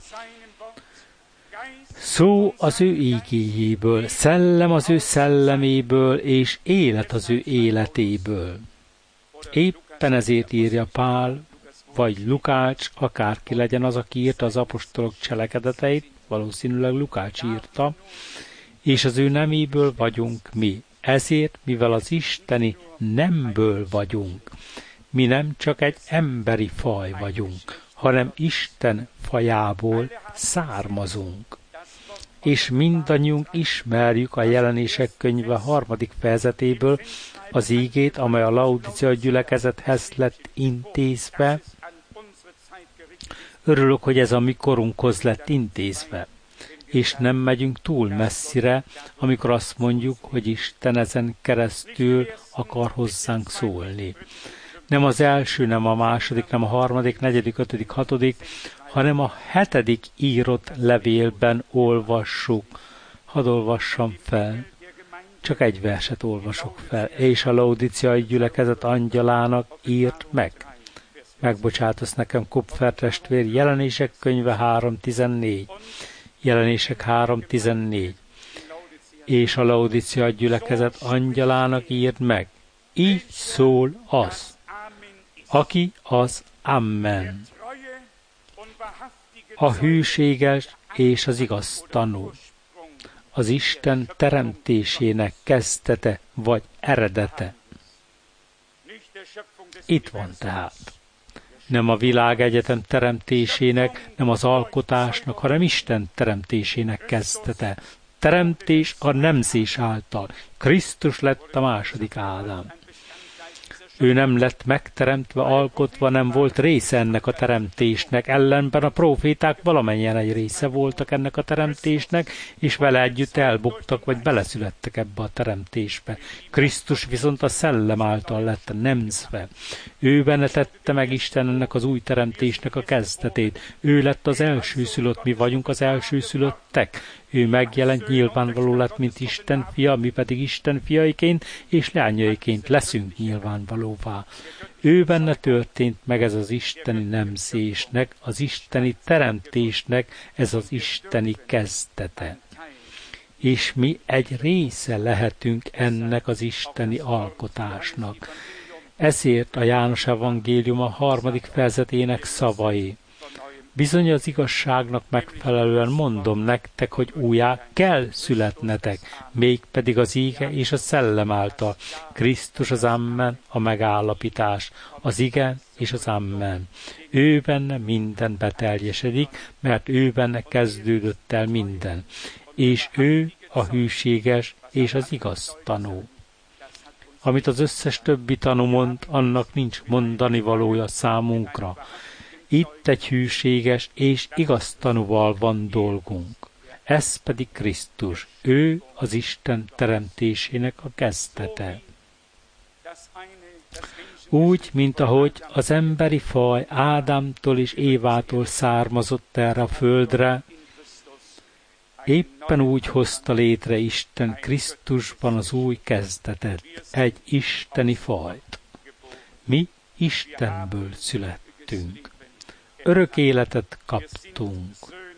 szó az ő ígéjéből, szellem az ő szelleméből, és élet az ő életéből. Éppen ezért írja Pál, vagy Lukács, akárki legyen az, aki írta az apostolok cselekedeteit, valószínűleg Lukács írta, és az ő neméből vagyunk mi. Ezért, mivel az isteni nemből vagyunk, mi nem csak egy emberi faj vagyunk, hanem Isten fajából származunk. És mindannyiunk ismerjük a Jelenések könyve harmadik fejezetéből az ígét, amely a Laodicea gyülekezethez lett intézve. Örülök, hogy ez a mi korunkhoz lett intézve, és nem megyünk túl messzire, amikor azt mondjuk, hogy Isten ezen keresztül akar hozzánk szólni. Nem az első, nem a második, nem a harmadik, negyedik, ötödik, hatodik, hanem a hetedik írott levélben olvassuk. Hadd olvassam fel. Csak egy verset olvasok fel. És a laodiceai gyülekezet angyalának írt meg. Megbocsátasz nekem, Kupfer testvér, Jelenések könyve három tizennégy. Jelenések három tizennégy. És a laodiceai gyülekezet angyalának írt meg. Így szól az, aki az Amen, a hűséges és az igaz tanú, az Isten teremtésének kezdete vagy eredete. Itt van tehát. Nem a világegyetem teremtésének, nem az alkotásnak, hanem Isten teremtésének kezdete. Teremtés a nemzés által. Krisztus lett a második Ádám. Ő nem lett megteremtve, alkotva, nem volt része ennek a teremtésnek, ellenben a próféták valamennyien egy része voltak ennek a teremtésnek, és vele együtt elbuktak, vagy beleszülettek ebbe a teremtésbe. Krisztus viszont a szellem által lett nemzve. Ő benne tette meg Isten ennek az új teremtésnek a kezdetét. Ő lett az elsőszülött, mi vagyunk az elsőszülöttek. Ő megjelent, nyilvánvaló lett, mint Isten fia, mi pedig Isten fiaiként és leányaiként leszünk nyilvánvalóvá. Ő benne történt meg ez az isteni nemzésnek, az isteni teremtésnek, ez az isteni kezdete. És mi egy része lehetünk ennek az isteni alkotásnak. Ezért a János evangélium a harmadik fejezetének szavai. Bizony az igazságnak megfelelően mondom nektek, hogy újjá kell születnetek, mégpedig az íge és a szellem által. Krisztus az Amen, a megállapítás, az igen és az Amen. Ő benne minden beteljesedik, mert ő benne kezdődött el minden. És ő a hűséges és az igaz tanú. Amit az összes többi tanú mond, annak nincs mondani valója számunkra. Itt egy hűséges és igaz tanúval van dolgunk. ez pedig Krisztus. Ő az Isten teremtésének a kezdete. Úgy, mint ahogy az emberi faj Ádámtól és Évától származott erre a földre, éppen úgy hozta létre Isten Krisztusban az új kezdetet, egy isteni fajt. Mi Istenből születtünk. Örök életet kaptunk.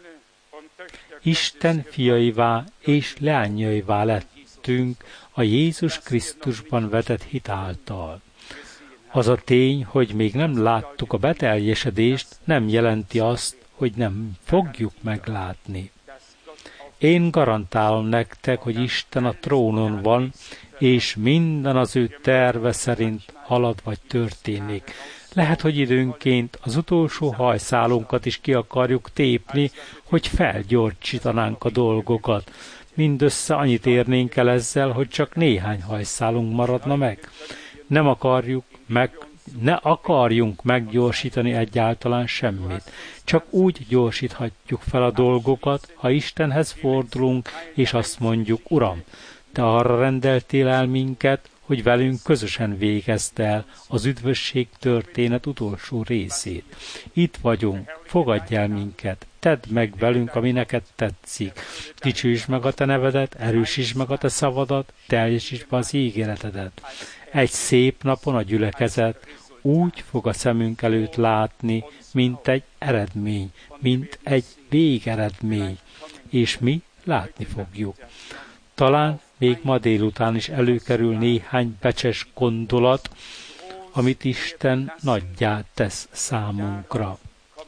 Isten fiaivá és leányaivá lettünk a Jézus Krisztusban vetett hit által. Az a tény, hogy még nem láttuk a beteljesedést, nem jelenti azt, hogy nem fogjuk meglátni. Én garantálom nektek, hogy Isten a trónon van, és minden az ő terve szerint halad vagy történik. Lehet, hogy időnként az utolsó hajszálunkat is ki akarjuk tépni, hogy felgyorsítanánk a dolgokat. Mindössze annyit érnénk el ezzel, hogy csak néhány hajszálunk maradna meg. Nem akarjuk meg, ne akarjunk meggyorsítani egyáltalán semmit. Csak úgy gyorsíthatjuk fel a dolgokat, ha Istenhez fordulunk, és azt mondjuk, Uram, Te arra rendeltél el minket, hogy velünk közösen végezd el az üdvösség történet utolsó részét. Itt vagyunk, fogadj el minket, tedd meg velünk, ami neked tetszik. Dicsőítsd meg a te nevedet, erősítsd meg a te szavadat, teljesítsd be az ígéretedet. Egy szép napon a gyülekezet úgy fog a szemünk előtt látni, mint egy eredmény, mint egy végeredmény, és mi látni fogjuk. Talán még ma délután is előkerül néhány becses gondolat, amit Isten nagyját tesz számunkra.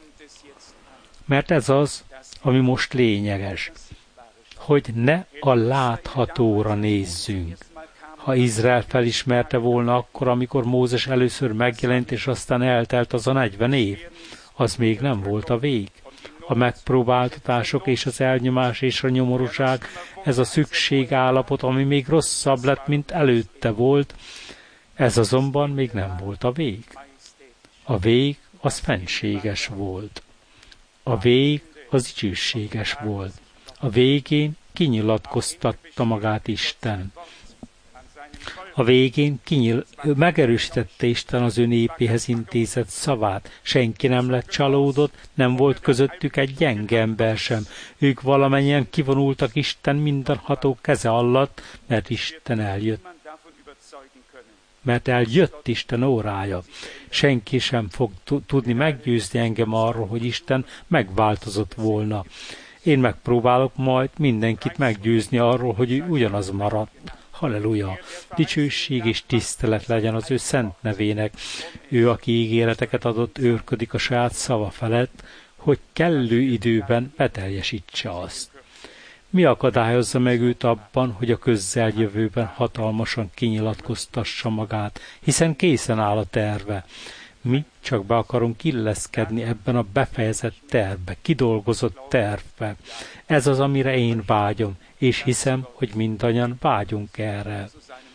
Mert ez az, ami most lényeges, hogy ne a láthatóra nézzünk. Ha Izrael felismerte volna akkor, amikor Mózes először megjelent, és aztán eltelt az a negyven év, az még nem volt a vég. A megpróbáltatások és az elnyomás és a nyomorúság, ez a szükségállapot, ami még rosszabb lett, mint előtte volt, ez azonban még nem volt a vég. A vég az fenséges volt. A vég az dicsőséges volt. A végén kinyilatkoztatta magát Isten. A végén kinyil, megerősítette Isten az ő népéhez intézett szavát. Senki nem lett csalódott, nem volt közöttük egy gyenge ember sem. Ők valamennyien kivonultak Isten mindenható keze alatt, mert Isten eljött. Mert eljött Isten órája. Senki sem fog tudni meggyőzni engem arról, hogy Isten megváltozott volna. Én megpróbálok majd mindenkit meggyőzni arról, hogy ő ugyanaz maradt. Halleluja! Dicsőség és tisztelet legyen az ő szent nevének. Ő, aki ígéreteket adott, őrködik a saját szava felett, hogy kellő időben beteljesítse azt. Mi akadályozza meg őt abban, hogy a közeljövőben hatalmasan kinyilatkoztassa magát, hiszen készen áll a terve. Mi csak be akarunk illeszkedni ebben a befejezett tervbe, kidolgozott tervbe. Ez az, amire én vágyom, és hiszem, hogy mindannyian vágyunk erre.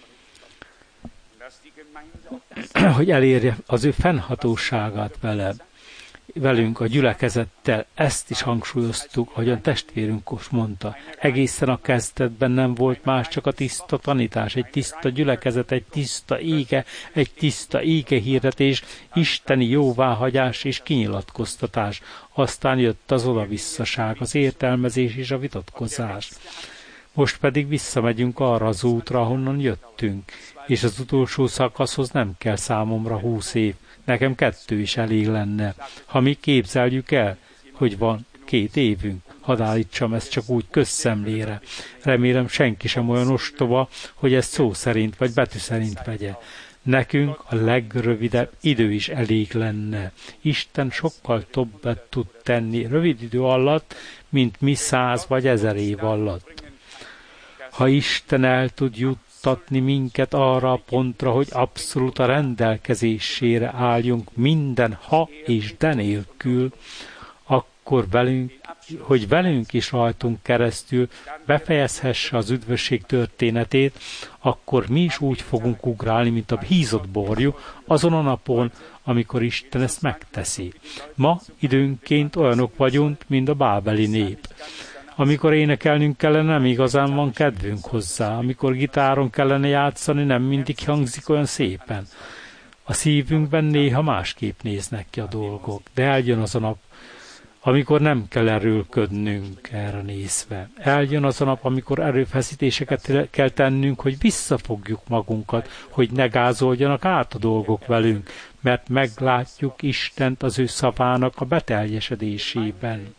Hogy elérje az ő fennhatóságát vele, velünk, a gyülekezettel, ezt is hangsúlyoztuk, ahogyan testvérünk is mondta. Egészen a kezdetben nem volt más, csak a tiszta tanítás, egy tiszta gyülekezet, egy tiszta ége, egy tiszta ége hirdetés, isteni jóváhagyás és kinyilatkoztatás. Aztán jött az oda-visszaság, az értelmezés és a vitatkozás. Most pedig visszamegyünk arra az útra, ahonnan jöttünk, és az utolsó szakaszhoz nem kell számomra húsz év, nekem kettő is elég lenne. Ha mi képzeljük el, hogy van két évünk, hadd állítsam ezt csak úgy közszemlére. Remélem senki sem olyan ostoba, hogy ezt szó szerint vagy betű szerint vegye. Nekünk a legrövidebb idő is elég lenne. Isten sokkal többet tud tenni rövid idő alatt, mint mi száz vagy ezer év alatt. Ha Isten el tud juttatni minket arra a pontra, hogy abszolút a rendelkezésére álljunk minden ha és de nélkül, akkor velünk, hogy velünk is rajtunk keresztül befejezhesse az üdvösség történetét, akkor mi is úgy fogunk ugrálni, mint a hízott borjú, azon a napon, amikor Isten ezt megteszi. Ma időnként olyanok vagyunk, mint a bábeli nép. Amikor énekelnünk kellene, nem igazán van kedvünk hozzá. Amikor gitáron kellene játszani, nem mindig hangzik olyan szépen. A szívünkben néha másképp néznek ki a dolgok, de eljön az a nap, amikor nem kell erőlködnünk erre nézve. Eljön az a nap, amikor erőfeszítéseket kell tennünk, hogy visszafogjuk magunkat, hogy ne gázoljanak át a dolgok velünk, mert meglátjuk Istent az ő szavának a beteljesedésében.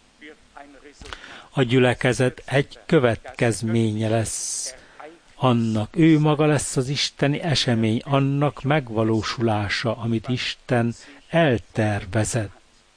A gyülekezet egy következménye lesz annak. Ő maga lesz az isteni esemény, annak megvalósulása, amit Isten eltervezett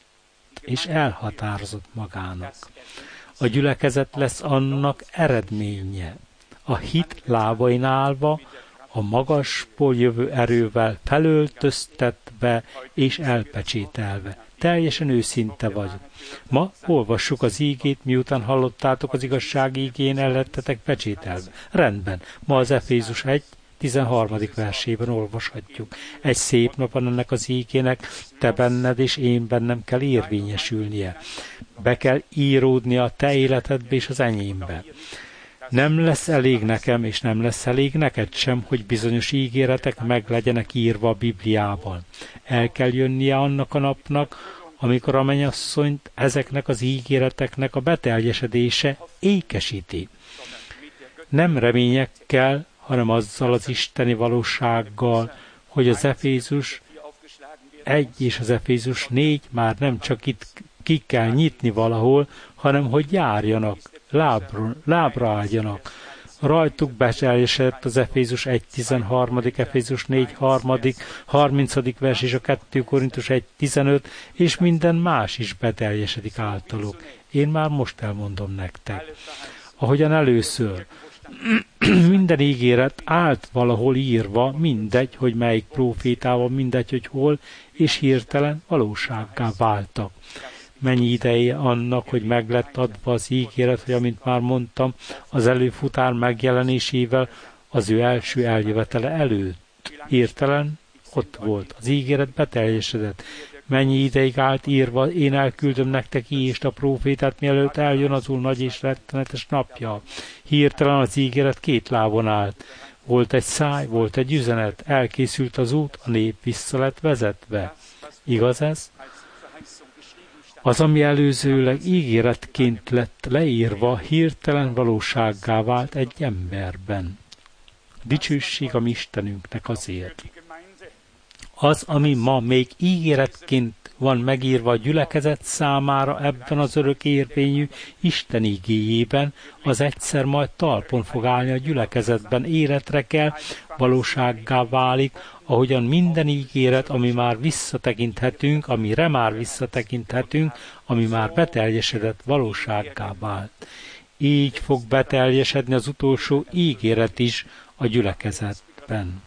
és elhatározott magának. A gyülekezet lesz annak eredménye. A hit lábain állva, a magasból jövő erővel felöltöztetve és elpecsételve. Teljesen őszinte vagyok. Ma olvassuk az ígét, miután hallottátok az igazság ígén, el lettetek pecsételve. Rendben, ma az Efézus egy tizenharmadik versében olvashatjuk. Egy szép napon ennek az ígének te benned és én bennem kell érvényesülnie. Be kell íródnia a te életedbe és az enyémbe. Nem lesz elég nekem, és nem lesz elég neked sem, hogy bizonyos ígéretek meg legyenek írva a Bibliában. El kell jönnie annak a napnak, amikor a mennyasszonyt ezeknek az ígéreteknek a beteljesedése ékesíti. Nem reményekkel, hanem azzal az isteni valósággal, hogy az Efézus egy és az Efézus négy már nem csak itt ki kell nyitni valahol, hanem hogy járjanak, lábra, lábra álljanak. Rajtuk beteljesedett az Efézus egy tizenharmadik, Efézus négy harmadik, harmincadik vers és a kettő Korintus egy tizenöt, és minden más is beteljesedik általuk. Én már most elmondom nektek. Ahogyan először minden ígéret állt valahol írva, mindegy, hogy melyik prófétával, mindegy, hogy hol, és hirtelen valósággá váltak. Mennyi ideje annak, hogy meg lett adva az ígéret, hogy amint már mondtam, az előfutár megjelenésével az ő első eljövetele előtt. Hirtelen ott volt, az ígéret beteljesedett. Mennyi ideig állt írva, én elküldöm nektek Íést a prófétát, mielőtt eljön az úr nagy és rettenetes napja. Hirtelen az ígéret két lábon állt. Volt egy száj, volt egy üzenet, elkészült az út, a nép vissza lett vezetve. Igaz ez? Az, ami előzőleg ígéretként lett leírva, hirtelen valósággá vált egy emberben. Dicsőség a mi Istenünknek azért. Az, ami ma még ígéretként van megírva a gyülekezet számára ebben az örök érvényű Isten igéjében, az egyszer majd talpon fog állni a gyülekezetben, életre kell, valósággá válik, ahogyan minden ígéret, ami már visszatekinthetünk, amire már visszatekinthetünk, ami már beteljesedett, valósággá vált. Így fog beteljesedni az utolsó ígéret is a gyülekezetben.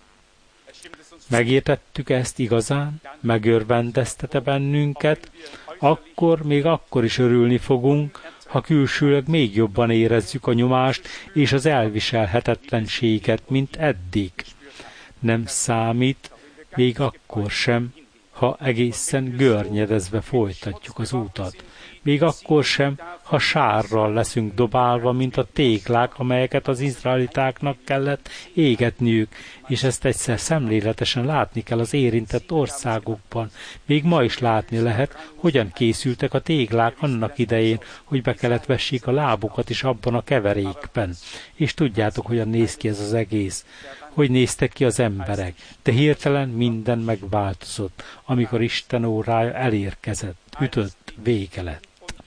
Megértettük ezt igazán? Megörvendeztete bennünket? Akkor, még akkor is örülni fogunk, ha külsőleg még jobban érezzük a nyomást és az elviselhetetlenséget, mint eddig. Nem számít, még akkor sem, ha egészen görnyedezve folytatjuk az útat. Még akkor sem, ha sárral leszünk dobálva, mint a téglák, amelyeket az izraelitáknak kellett égetniük, és ezt egyszer szemléletesen látni kell az érintett országokban. Még ma is látni lehet, hogyan készültek a téglák annak idején, hogy be kellett vessék a lábukat is abban a keverékben. És tudjátok, hogyan néz ki ez az egész. Hogy néztek ki az emberek, de hirtelen minden megváltozott, amikor Isten órája elérkezett, ütött, vége lett.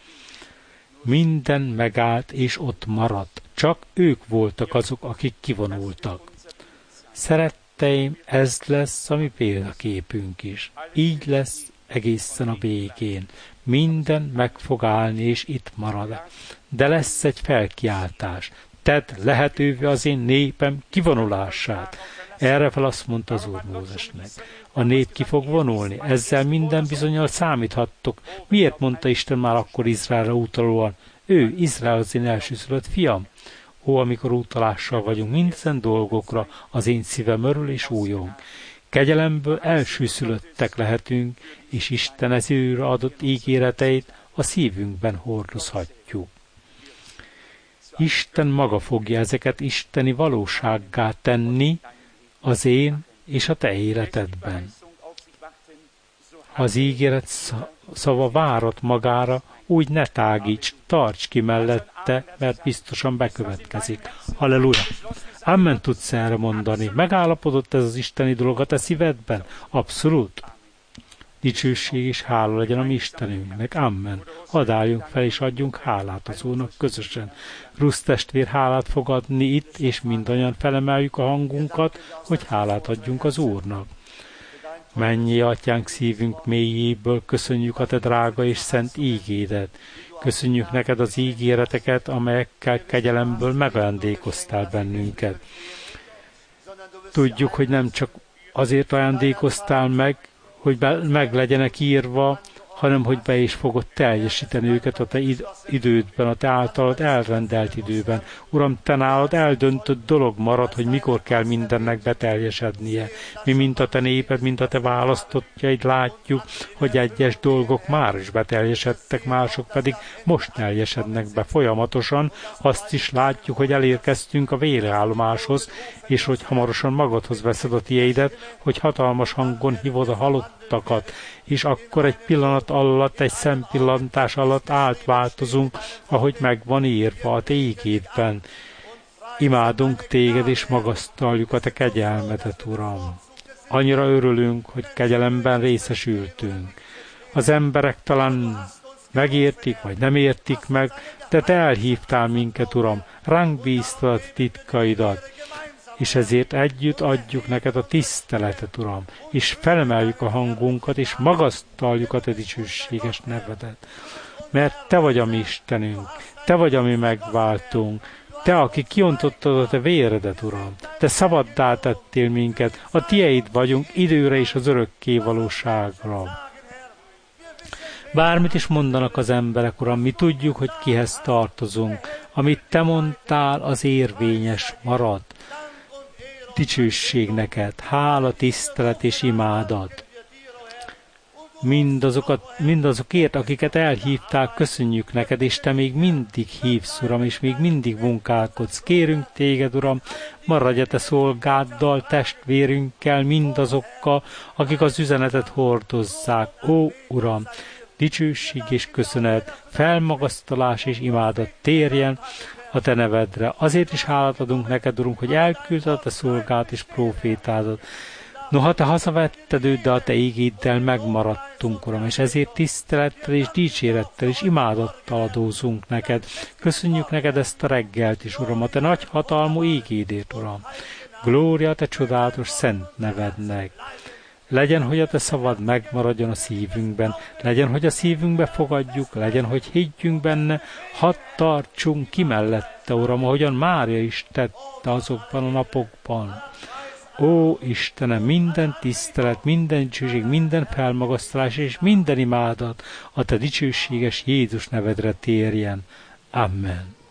Minden megállt és ott maradt, csak ők voltak azok, akik kivonultak. Szeretteim, ez lesz a mi példaképünk is. Így lesz egészen a végén. Minden meg fog állni és itt marad. De lesz egy felkiáltás. Tedd lehetővé az én népem kivonulását. Erre fel azt mondta az Úr Mózesnek. A nép ki fog vonulni, ezzel minden bizonnyal számíthattok. Miért mondta Isten már akkor Izraelre utalóan? Ő, Izrael az én elsőszülött fiam. Ó, amikor utalással vagyunk mindezen dolgokra, az én szívem örül és újong. Kegyelemből elsőszülöttek lehetünk, és Isten ezőre adott ígéreteit a szívünkben hordozhatjuk. Isten maga fogja ezeket isteni valósággá tenni az én és a te életedben. Ha az ígéret szava várat magára, úgy ne tágíts, tarts ki mellette, mert biztosan bekövetkezik. Halleluja! Amen tudsz erre mondani. Megállapodott ez az isteni dolog a te szívedben? Abszolút. Dicsőség és hála legyen a mi Istenünknek. Amen. Hadd álljunk fel és adjunk hálát az Úrnak közösen. Rusz testvér hálát fog adni itt, és mindannyian felemeljük a hangunkat, hogy hálát adjunk az Úrnak. Mennyi atyánk szívünk mélyéből, köszönjük a te drága és szent ígédet. Köszönjük neked az ígéreteket, amelyekkel kegyelemből megajándékoztál bennünket. Tudjuk, hogy nem csak azért ajándékoztál meg, hogy be, meg legyenek írva, hanem hogy be is fogod teljesíteni őket a te id- idődben, a te általad elrendelt időben. Uram, te nálad eldöntött dolog marad, hogy mikor kell mindennek beteljesednie. Mi, mint a te néped, mint a te választottjaid látjuk, hogy egyes dolgok már is beteljesedtek, mások pedig most teljesednek be folyamatosan. Azt is látjuk, hogy elérkeztünk a véreállomáshoz, és hogy hamarosan magadhoz veszed a tiédet, hogy hatalmas hangon hívod a halottakat, és akkor egy pillanat alatt, egy szempillantás alatt átváltozunk, ahogy meg van írva a te ígédben. Imádunk téged, és magasztaljuk a te kegyelmedet, Uram. Annyira örülünk, hogy kegyelemben részesültünk. Az emberek talán megértik, vagy nem értik meg, de te elhívtál minket, Uram, ránk bíztad titkaidat, és ezért együtt adjuk neked a tiszteletet, Uram, és felemeljük a hangunkat, és magasztaljuk a te dicsőséges nevedet. Mert te vagy a mi Istenünk, te vagy a mi megváltunk, te, aki kiontottad a te véredet, Uram, te szabaddá tettél minket, a tieid vagyunk időre és az örökké valóságra. Bármit is mondanak az emberek, Uram, mi tudjuk, hogy kihez tartozunk. Amit te mondtál, az érvényes marad. Dicsőség neked, hála, tisztelet és imádat. Mindazokat, mindazokért, akiket elhívtál, köszönjük neked, és te még mindig hívsz, Uram, és még mindig munkálkodsz. Kérünk téged, Uram, maradj a te szolgáddal, testvérünkkel, mindazokkal, akik az üzenetet hordozzák. Ó, Uram, dicsőség és köszönet, felmagasztalás és imádat térjen a te nevedre. Azért is hálát adunk neked, Urunk, hogy elküldted a te szolgát és prófétádat. Noha te hazavetted őt, de a te ígéddel megmaradtunk, Uram, és ezért tisztelettel és dicsérettel és imádattal adózunk neked. Köszönjük neked ezt a reggelt is, Uram, a te nagy hatalmú ígédét, Uram. Glória a te csodálatos szent nevednek. Legyen, hogy a te szavad megmaradjon a szívünkben, legyen, hogy a szívünkbe fogadjuk, legyen, hogy higgyünk benne, hadd tartsunk ki mellette, Uram, ahogyan Mária is tette azokban a napokban. Ó, Istenem, minden tisztelet, minden dicsőség, minden felmagasztalás és minden imádat a te dicsőséges Jézus nevedre térjen. Amen.